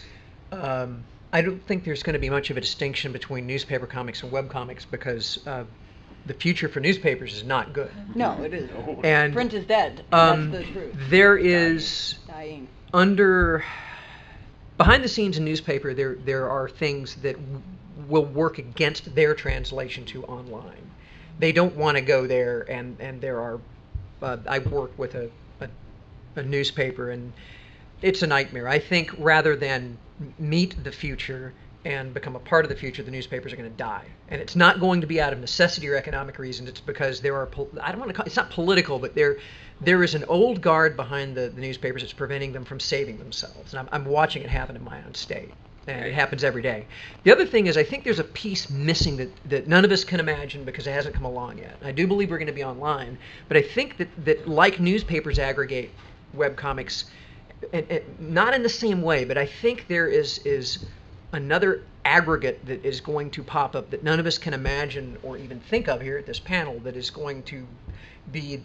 um, I don't think there's going to be much of a distinction between newspaper comics and webcomics because uh, the future for newspapers is not good. No, it is. And Print is dead. um, That's the truth. there is Dying. under behind the scenes in newspaper there there are things that w- will work against their translation to online. They don't want to go there, and and there are uh, I work with a, a a newspaper, and it's a nightmare. I think rather than meet the future and become a part of the future, the newspapers are going to die. And it's not going to be out of necessity or economic reasons. It's because there are, pol- I don't want to call it's not political, but there there is an old guard behind the, the newspapers that's preventing them from saving themselves. And I'm, I'm watching it happen in my own state. And it happens every day. The other thing is I think there's a piece missing that, that none of us can imagine because it hasn't come along yet. I do believe we're going to be online, but I think that, that like newspapers aggregate webcomics, and, and not in the same way, but I think there is is another aggregate that is going to pop up that none of us can imagine or even think of here at this panel that is going to be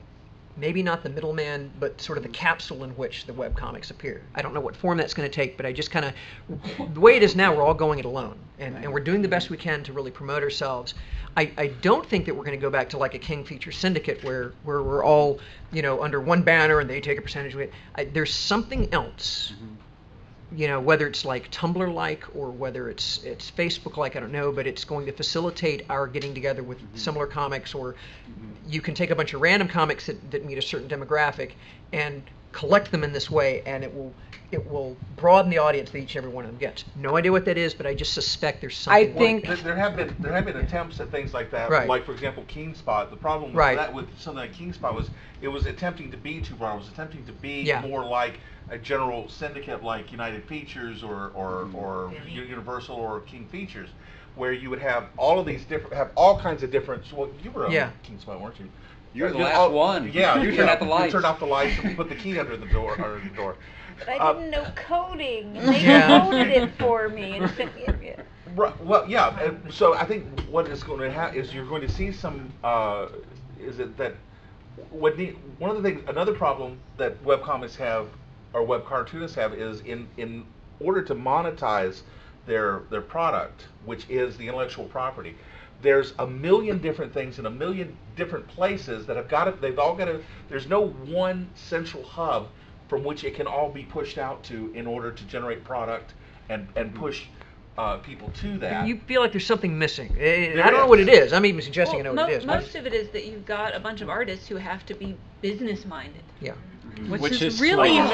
maybe not the middleman, but sort of the capsule in which the webcomics appear. I don't know what form that's going to take, but I just kind of, the way it is now, we're all going it alone, and, and we're doing the best we can to really promote ourselves. I, I don't think that we're going to go back to like a King Feature Syndicate where, where we're all, you know, under one banner and they take a percentage of it. I, there's something else. Mm-hmm. You know, whether it's like Tumblr-like or whether it's it's Facebook-like, I don't know, but it's going to facilitate our getting together with mm-hmm. similar comics, or mm-hmm. you can take a bunch of random comics that, that meet a certain demographic and collect them in this way, and it will it will broaden the audience that each and every one of them gets. No idea what that is, but I just suspect there's something. I think there, there have been there have been attempts at things like that. Right. Like for example, Keenspot. The problem with right. that with something like Keenspot was it was attempting to be too broad. It was attempting to be yeah. more like a general syndicate like United Features or or, mm-hmm. or Universal or King Features, where you would have all of these different have all kinds of different. Well, you were on yeah. Keenspot, weren't you? You're the Yeah, last oh, one. Yeah, You yeah. turn out the You lights. turn off the lights and put the key under the door. Under the door. But I Uh, didn't know coding. And they Yeah. coded it for me and sent me a Right, well, yeah. And so I think what is going to happen is you're going to see some. Uh, is it that what the, one of the things, another problem that webcomics have or web cartoonists have is in in order to monetize their their product, which is the intellectual property. There's a million different things in a million different places that have got to. They've all got to. There's no one central hub from which it can all be pushed out to in order to generate product and and push uh, people to that. You feel like there's something missing. Eh, There I don't know is. what it is. I'm even suggesting Well, I know what mo- it is. most of it is that you've got a bunch of artists who have to be business minded. Yeah. Which, Which is, is really like-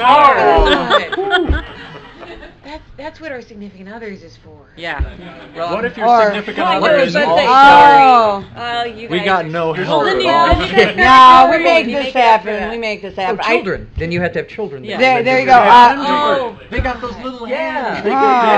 hard. that's that's what our significant others is for. Yeah. Well, What if your Or- significant Oh, other I is was about to say, also... Oh. Oh, you We guys got are no so- help Let at me- all. let me get- No, we You make make this it up for happen. that. We make this Oh, happen. I- children. Then you have to have children. Yeah. There, there you go. Yeah. Uh, Oh, They got those little Yeah. hands.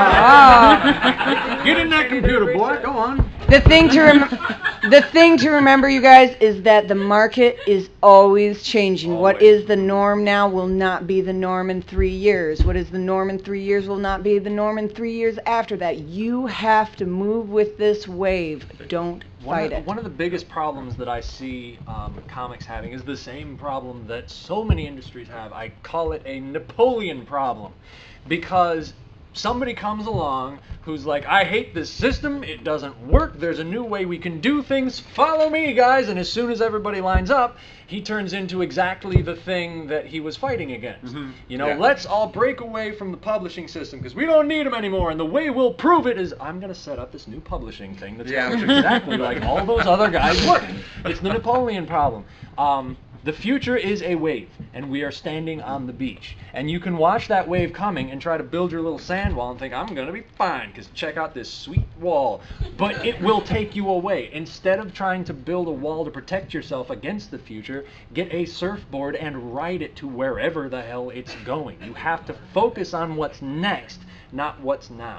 oh, oh. Get in that computer, boy. Go on. The thing to rem- the thing to remember, you guys, is that the market is always changing. What Always. is the norm now will not be the norm in three years. What is the norm in three years will not be the norm in three years after that. You have to move with this wave. Don't One fight of, it. one of the biggest problems that I see um, comics having is the same problem that so many industries have. I call it a Napoleon problem, because somebody comes along who's like, I hate this system, it doesn't work, there's a new way we can do things, follow me guys, and as soon as everybody lines up, he turns into exactly the thing that he was fighting against. Mhm. You know, Yeah. let's all break away from the publishing system because we don't need them anymore, and the way we'll prove it is I'm going to set up this new publishing thing that's Yeah. going to look exactly like all those other guys work. It's the Napoleon problem. Um, the future is a wave, and we are standing on the beach. And you can watch that wave coming and try to build your little sand wall and think, I'm going to be fine, because check out this sweet wall. But it will take you away. Instead of trying to build a wall to protect yourself against the future, get a surfboard and ride it to wherever the hell it's going. You have to focus on what's next, not what's now.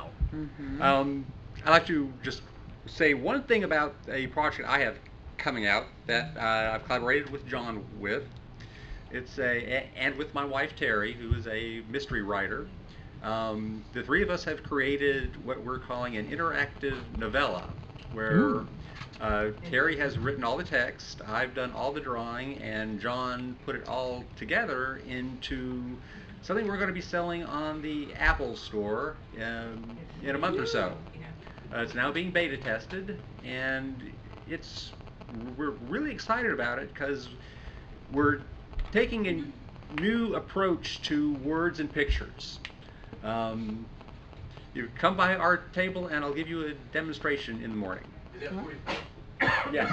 Um, I'd like to just say one thing about a project I have coming out that uh, I've collaborated with John with. It's a, and with my wife Terry, who is a mystery writer. Um, the three of us have created what we're calling an interactive novella, where uh, Terry has written all the text, I've done all the drawing, and John put it all together into something we're going to be selling on the Apple Store um, in a month or so. Uh, it's now being beta tested, and it's we're really excited about it because we're taking a new approach to words and pictures. Um, you come by our table, and I'll give you a demonstration in the morning. Yes.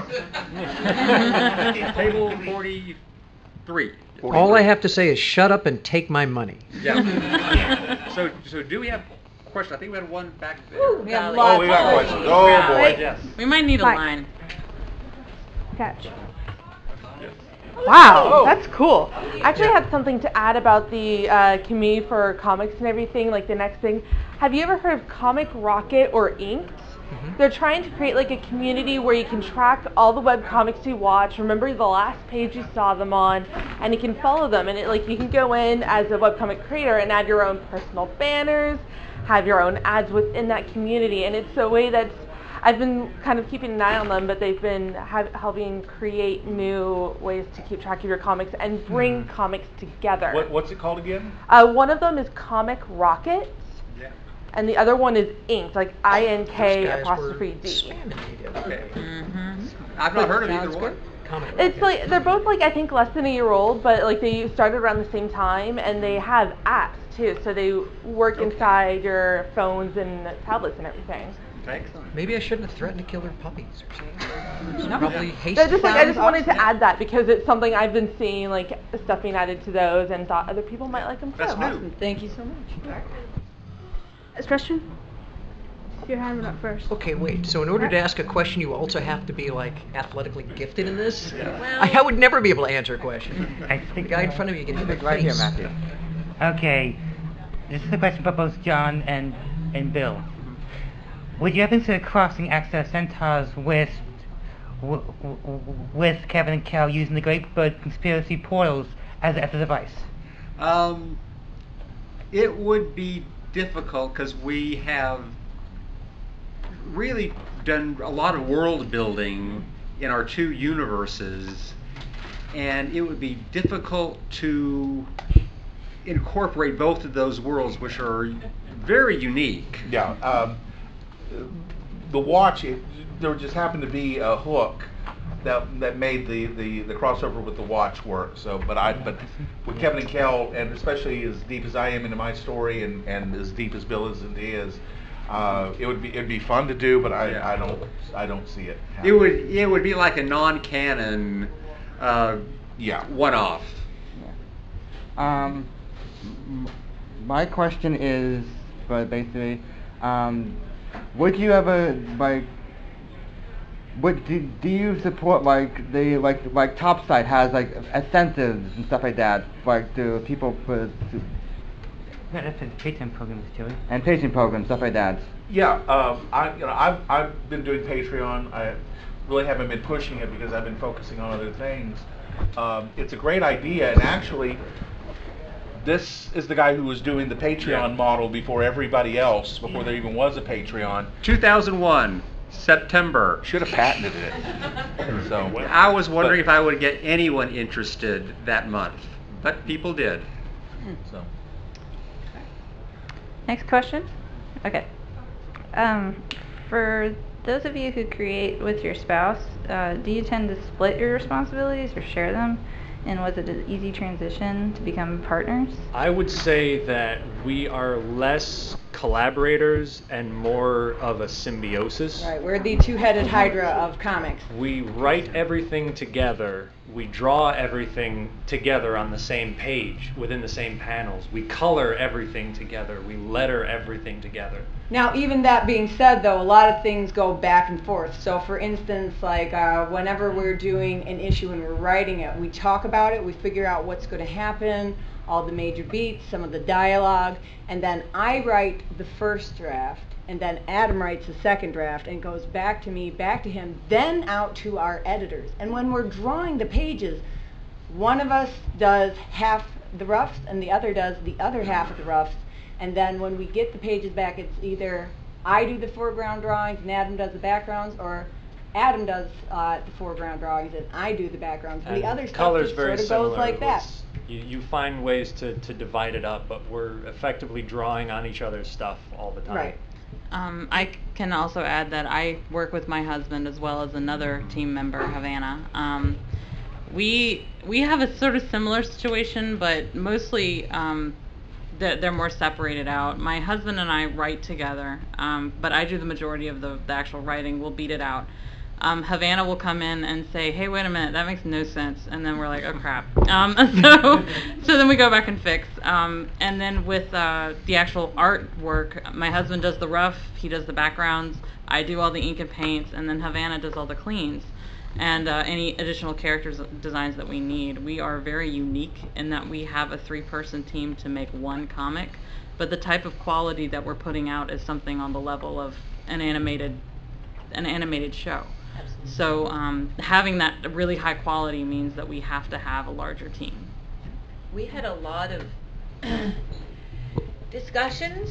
Table forty-three. All I have to say is shut up and take my money. Yeah. So, so do we have questions? I think we had one back there. We have Oh, lots Oh, we got of- questions. Oh boy. Wait. Yes. We might need a Mike. line. Catch. Yes. Wow, Oh. that's cool. I actually had something to add about the uh, community for comics and everything, like the next thing. Have you ever heard of Comic Rocket or Inked? Mm-hmm. They're trying to create like a community where you can track all the web comics you watch, remember the last page you saw them on, and you can follow them. And it like you can go in as a webcomic creator and add your own personal banners, have your own ads within that community. And it's a way that's I've been kind of keeping an eye on them, but they've been ha- helping create new ways to keep track of your comics and bring comics together. What, what's it called again? Uh, one of them is Comic Rocket, Yeah. and the other one is Inked, like I N K Those guys apostrophe were D. spamming me the other Okay. day. Mm-hmm. I've not heard of Sounds either one. good. Comic It's Rocket. like they're both like I think less than a year old, but like they started around the same time, and they have apps too, so they work Okay. inside your phones and tablets and everything. Excellent. Maybe I shouldn't have threatened to kill their puppies or something. No. Probably So hasty. just like I just Sounds wanted to awesome. add that because it's something I've been seeing like stuff being added to those, and thought other people might like them too. That's new. Awesome. Thank you so much. Next question? Your hand went up first. Okay, wait. So in order to ask a question, you also have to be like athletically gifted in this? Yeah. I, I would never be able to answer a question. I The think guy in front of you can hit the right here, face. Matthew. Okay, this is a question for both John and and Bill. Would you ever consider crossing Access Centaurs with w- w- with Kevin and Cal using the Great Bird Conspiracy portals as, as a device? Um, it would be difficult because we have really done a lot of world building in our two universes, and it would be difficult to incorporate both of those worlds, which are very unique. Yeah. Um, the watch, it, there just happened to be a hook that that made the, the, the crossover with the watch work. So, but I but with Kevin and Kel, and especially as deep as I am into my story, and, and as deep as Bill is into his, uh, it would be it'd be fun to do, but I, Yeah. I don't I don't see it. It would it would be like a non-canon uh, Yeah. one-off. Um, m- my question is, but basically, um, would you ever like? Would do, do you support like the like like Topside has like incentives and stuff like that, like do people for to, Yeah, that's his Patreon programs, Joey. and patient programs stuff like that? Yeah, um, I you know I've I've been doing Patreon. I really haven't been pushing it because I've been focusing on other things. Um, it's a great idea, and actually, this is the guy who was doing the Patreon Yeah. model before everybody else, before there even was a Patreon. two thousand one, September. Should have patented it. So I was wondering but- if I would get anyone interested that month, but people did. So. Next question. Okay. Um, for those of you who create with your spouse, uh, do you tend to split your responsibilities or share them? And was it an easy transition to become partners? I would say that we are less collaborators and more of a symbiosis. Right, we're the two-headed hydra of comics. We write everything together. We draw everything together on the same page, within the same panels. We color everything together. We letter everything together. Now, even that being said, though, a lot of things go back and forth. So, for instance, like uh, whenever we're doing an issue and we're writing it, we talk about it, we figure out what's going to happen, all the major beats, some of the dialogue, and then I write the first draft, and then Adam writes the second draft, and it goes back to me, back to him, then out to our editors. And when we're drawing the pages, one of us does half the roughs, and the other does the other half of the roughs. And then when we get the pages back, it's either I do the foreground drawings and Adam does the backgrounds, or Adam does uh, the foreground drawings and I do the backgrounds. And the other stuff color's just very sort of similar. goes like that. It's- You, you find ways to, to divide it up, but we're effectively drawing on each other's stuff all the time. Right. Um, I c- can also add that I work with my husband as well as another team member, Havana. Um, we we have a sort of similar situation, but mostly um, they're, they're more separated out. My husband and I write together, um, but I do the majority of the, the actual writing. We'll beat it out. Um, Havana will come in and say, "Hey, wait a minute, that makes no sense," and then we're like, "Oh crap!" Um, so, so then we go back and fix. Um, and then with uh, the actual artwork, my husband does the rough, he does the backgrounds, I do all the ink and paints, and then Havana does all the cleans and uh, any additional characters designs that we need. We are very unique in that we have a three-person team to make one comic, but the type of quality that we're putting out is something on the level of an animated, an animated show. So um, having that really high quality means that we have to have a larger team. We had a lot of discussions.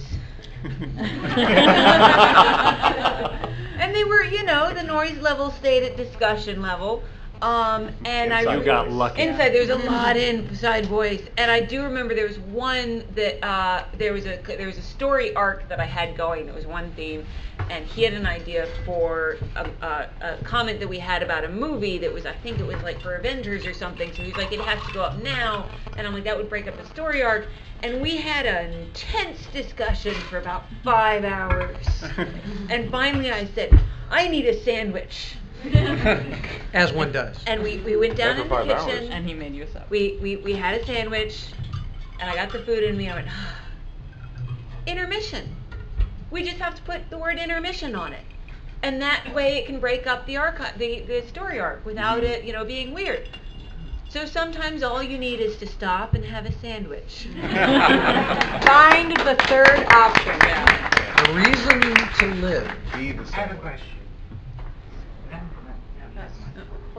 And they were, you know, the noise level stayed at discussion level. Um, and Inside I You got lucky. Inside there was a lot of inside voice, and I do remember there was one that uh, there was a there was a story arc that I had going. There was one theme, and he had an idea for a, a, a comment that we had about a movie that was, I think it was like for Avengers or something. So he's like, it has to go up now, and I'm like, that would break up the story arc. And we had an intense discussion for about five hours. And finally I said, I need a sandwich. As one does. And we, we went down in the After five kitchen. hours. And he made you a sub. We, we, we had a sandwich, and I got the food in me. I went, intermission. We just have to put the word intermission on it. And that way it can break up the arc, the, the story arc without it, you know, being weird. So sometimes all you need is to stop and have a sandwich. Find the third option. A reason to live. I have a question.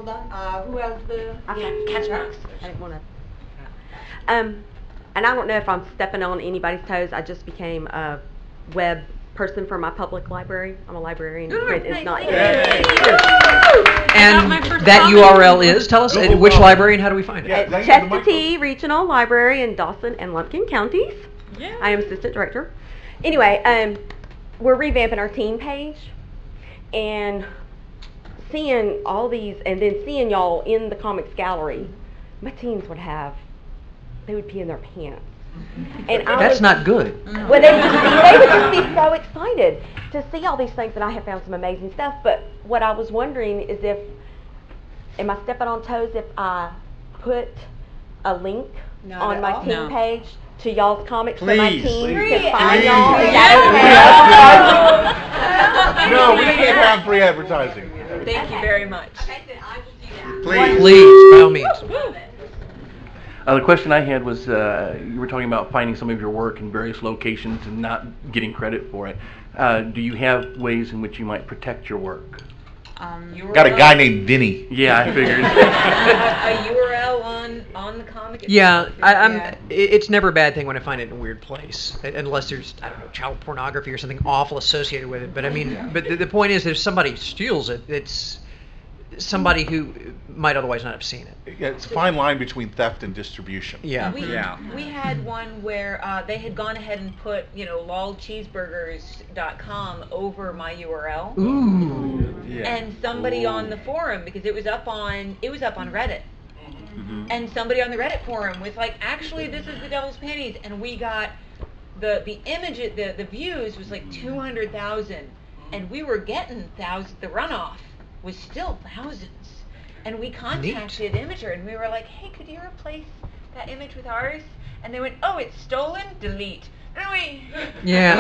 hold on. Uh, who has the Okay. catch marks? I didn't want to. Um, and I don't know if I'm stepping on anybody's toes. I just became a web person for my public library. I'm a librarian. Good. Print is Nice. not Yay. yet. And that U R L is, tell us, uh, which library and how do we find it? At Chestatee Regional Library in Dawson and Lumpkin counties. Yeah. I am assistant director. Anyway, um, we're revamping our team page, and seeing all these, and then seeing y'all in the comics gallery, my teens would have, they would pee in their pants. And I That's was, not good. Well, they would, just be, they would just be so excited to see all these things, and I have found some amazing stuff. But what I was wondering is if, am I stepping on toes if I put a link Not on at my all. team No. page to y'all's comics so my Please. team Please. can find Please. y'all? Is that okay? No, we can't have free advertising. Thank you very much. Please. Please, by all means. Uh, the question I had was, uh, you were talking about finding some of your work in various locations and not getting credit for it. Uh, do you have ways in which you might protect your work? Um, Got a guy named Vinny. Yeah, I figured. A U R L on on the comic. Yeah, itself. I, I'm. i- It's never a bad thing when I find it in a weird place, uh, unless there's I don't know child pornography or something awful associated with it. But I mean, but the, the point is, if somebody steals it, it's somebody who might otherwise not have seen it. Yeah, it's a fine line between theft and distribution. Yeah. We, we had one where uh, they had gone ahead and put, you know, lol cheeseburgers dot com over my U R L. Ooh. And somebody on the forum, because it was up on it was up on Reddit. And somebody on the Reddit forum was like, actually this is the devil's panties, and we got the the image the the views was like two hundred thousand, and we were getting thousands. The runoff was still thousands. And we contacted Imager and we were like, hey, could you replace that image with ours? And they went, oh, it's stolen, delete. And we, Yeah.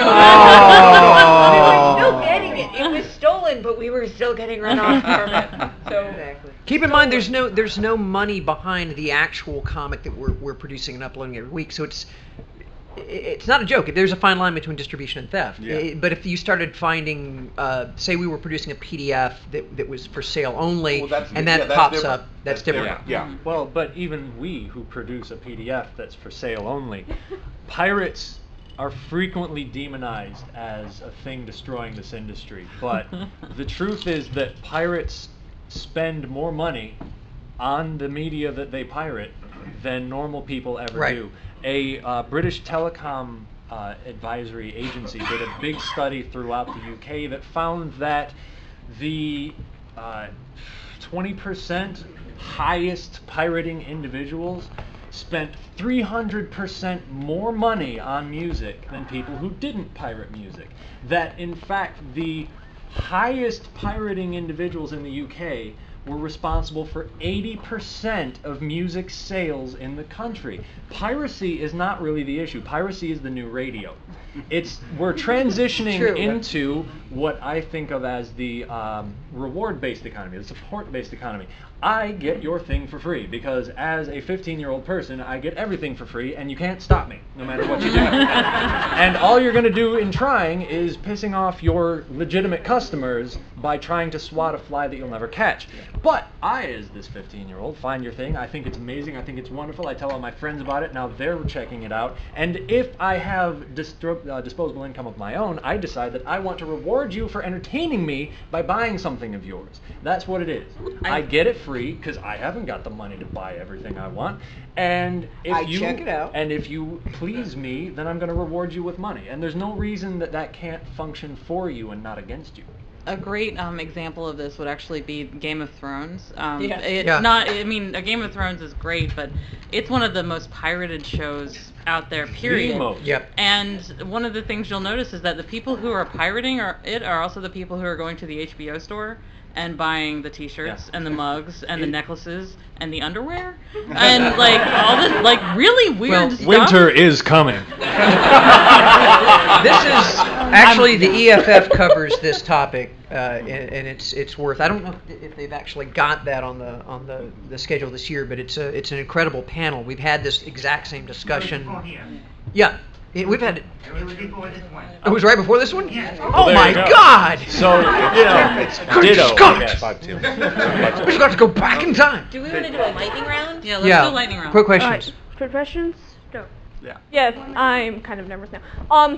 we were still getting it. It was stolen, but we were still getting runoff from it. So Keep in mind, there's no there's no money behind the actual comic that we're we're producing and uploading every week, so it's i- it's not a joke. There's a fine line between distribution and theft. Yeah. I- but if you started finding, uh, say, we were producing a P D F that that was for sale only, Well, that's- and that yeah, that's pops different. up, that's, That's different. different. Yeah. Well, but even we who produce a P D F that's for sale only, pirates are frequently demonized as a thing destroying this industry. But the truth is that pirates spend more money on the media that they pirate than normal people ever Right. do. A uh, British telecom uh, advisory agency did a big study throughout the U K that found that the uh, twenty percent highest pirating individuals spent three hundred percent more money on music than people who didn't pirate music. That in fact the highest pirating individuals in the U K were responsible for eighty percent of music sales in the country. Piracy is not really the issue. Piracy is the new radio. It's we're transitioning True. into what I think of as the um, reward-based economy, the support-based economy. I get your thing for free because as a fifteen-year-old person, I get everything for free, and you can't stop me, no matter what you do. And all you're going to do in trying is pissing off your legitimate customers by trying to swat a fly that you'll never catch. But I, as this fifteen-year-old, find your thing. I think it's amazing. I think it's wonderful. I tell all my friends about it. Now they're checking it out. And if I have distro- uh, disposable income of my own, I decide that I want to reward you for entertaining me by buying something of yours. That's what it is. I, get it free because I haven't got the money to buy everything I want. And if I you check it out. and if you please me, then I'm going to reward you with money. And there's no reason that that can't function for you and not against you. A great um, example of this would actually be Game of Thrones. Um, Yeah. It's Yeah. not. I mean, a Game of Thrones is great, but it's one of the most pirated shows out there. Period. most. Yep. And one of the things you'll notice is that the people who are pirating are it are also the people who are going to the H B O store and buying the T-shirts and the mugs and the necklaces and the underwear and like all this like really weird Well, stuff. Winter is coming. This is actually the E F F covers this topic, uh, and, and it's it's worth. I don't know if, if they've actually got that on the on the, the schedule this year, but it's a it's an incredible panel. We've had this exact same discussion. Yeah, It, we've had. It was before this one. It was right before this one. Yeah. Oh Well, my there you go. God! So, you know, Good ditto. Scott! Yeah, five two. We've got to go back in time. Do we want to do a lightning round? Yeah, let's Yeah. do lightning round. Quick All questions. right, professions? Go. Yeah. Yes, I'm kind of nervous now. Um,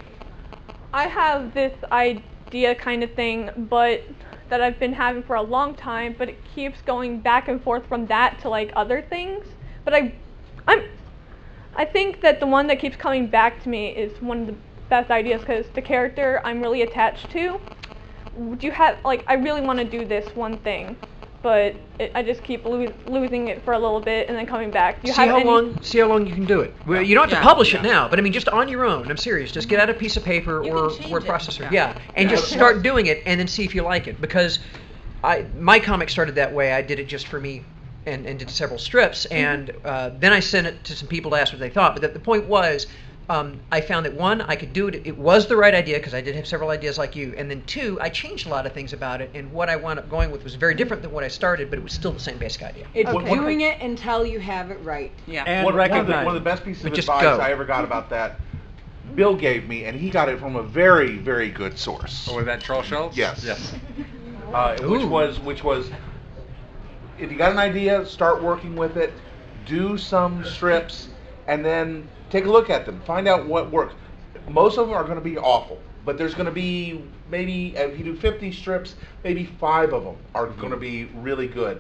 I have this idea kind of thing, but that I've been having for a long time, but it keeps going back and forth from that to like other things. But I, I'm, I think that the one that keeps coming back to me is one of the best ideas because the character I'm really attached to. Do you have like I really want to do this one thing, but it, I just keep lo- losing it for a little bit and then coming back. Do you See have how any? long. See how long you can do it. Well, you don't have Yeah. to publish it now, but I mean, just on your own. I'm serious. Just get out a piece of paper You or can change word it. processor. Yeah, and Yeah. just start doing it, and then see if you like it. Because I my comic started that way. I did it just for me, and, and did several strips, and uh, then I sent it to some people to ask what they thought. But the, the point was. Um, I found that one, I could do it. It was the right idea because I did have several ideas like you, and then two, I changed a lot of things about it, and what I wound up going with was very different than what I started, but it was still the same basic idea. It's Okay. doing it until you have it right. Yeah. And One, one, of the, recognize one of the best pieces But of just advice go. I ever got about that, Bill gave me, and he got it from a very, very good source. Or was that Charles Schultz? Yes. Yes. Uh, which Ooh. was which was if you got an idea, start working with it, do some strips, and then take a look at them. Find out what works. Most of them are going to be awful, but there's going to be maybe if you do fifty strips, maybe five of them are going to be really good.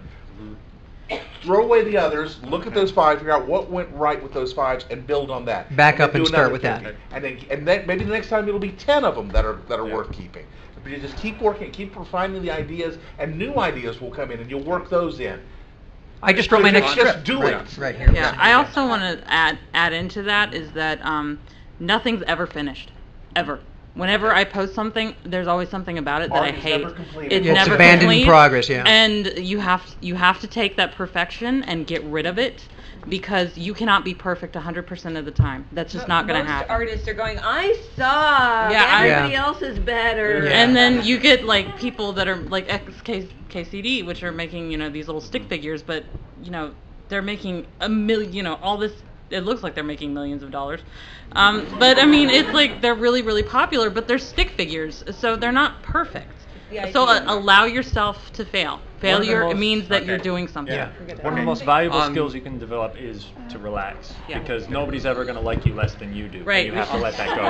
Throw away the others. Look at those five. Figure out what went right with those fives, and build on that. Back And up then and do start another with that. fifty. And then and then maybe the next time it'll be ten of them that are that are Yeah. worth keeping. But you just keep working, keep refining the ideas, and new ideas will come in, and you'll work those in. I just wrote my Just- next just strip. do right, it. right here. Yeah, I also want to add add into that is that um, nothing's ever finished, ever. Whenever I post something, there's always something about it that Art I is hate. never completed. It's Yeah, it's never abandoned in complete, progress, yeah. And you have you have to take that perfection and get rid of it because you cannot be perfect one hundred percent of the time. That's just not going to Most happen. artists are going, I suck. Yeah, I- Everybody Yeah. else is better. Yeah. And then you get like people that are like X K C D, which are making you know these little stick figures, but you know they're making a million, you know all this. It looks like they're making millions of dollars, um, but I mean it's like they're really really popular, but they're stick figures, so they're not perfect. The So idea. uh, allow yourself to fail. One of the Failure most- means that you're okay. doing something. Yeah. Yeah. One of the most valuable Um, skills you can develop is to relax. Yeah. Because nobody's ever going to like you less than you do. and Right. You have to let that go.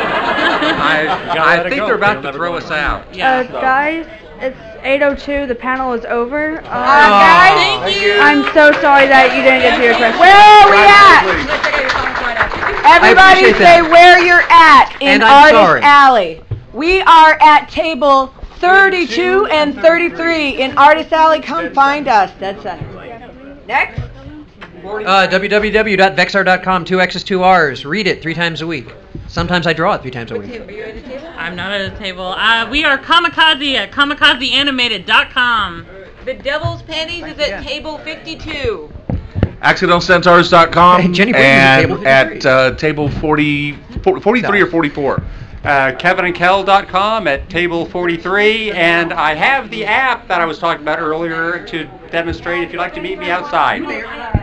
I, gotta I let it think go. they're about You'll to never throw go us anywhere. out. Yeah. Uh, guys, it's eight oh two. The panel is over. Uh, guys, Thank you. I'm so sorry that you didn't get to your question. Where are we at? Let's check out your comments right after. Everybody appreciate say that. where you're at in And I'm Artist sorry. Alley. We are at table thirty-two and thirty-three in Artist Alley. Come find us. That's it. Next. Uh, w w w dot vexar dot com, two X's, two R's. Read it three times a week. Sometimes I draw it three times a What week. table? Are you at the table? I'm not at a table. Uh, we are Kamikaze at kamikaze animated dot com. The Devil's Panties is at table fifty-two. accidental centaurs dot com Hey, Jenny Williams is at and table at fifty-three. uh, table forty, forty-three or forty-four. Uh, kevin and kel dot com at table forty-three, and I have the app that I was talking about earlier to demonstrate if you'd like to meet me outside.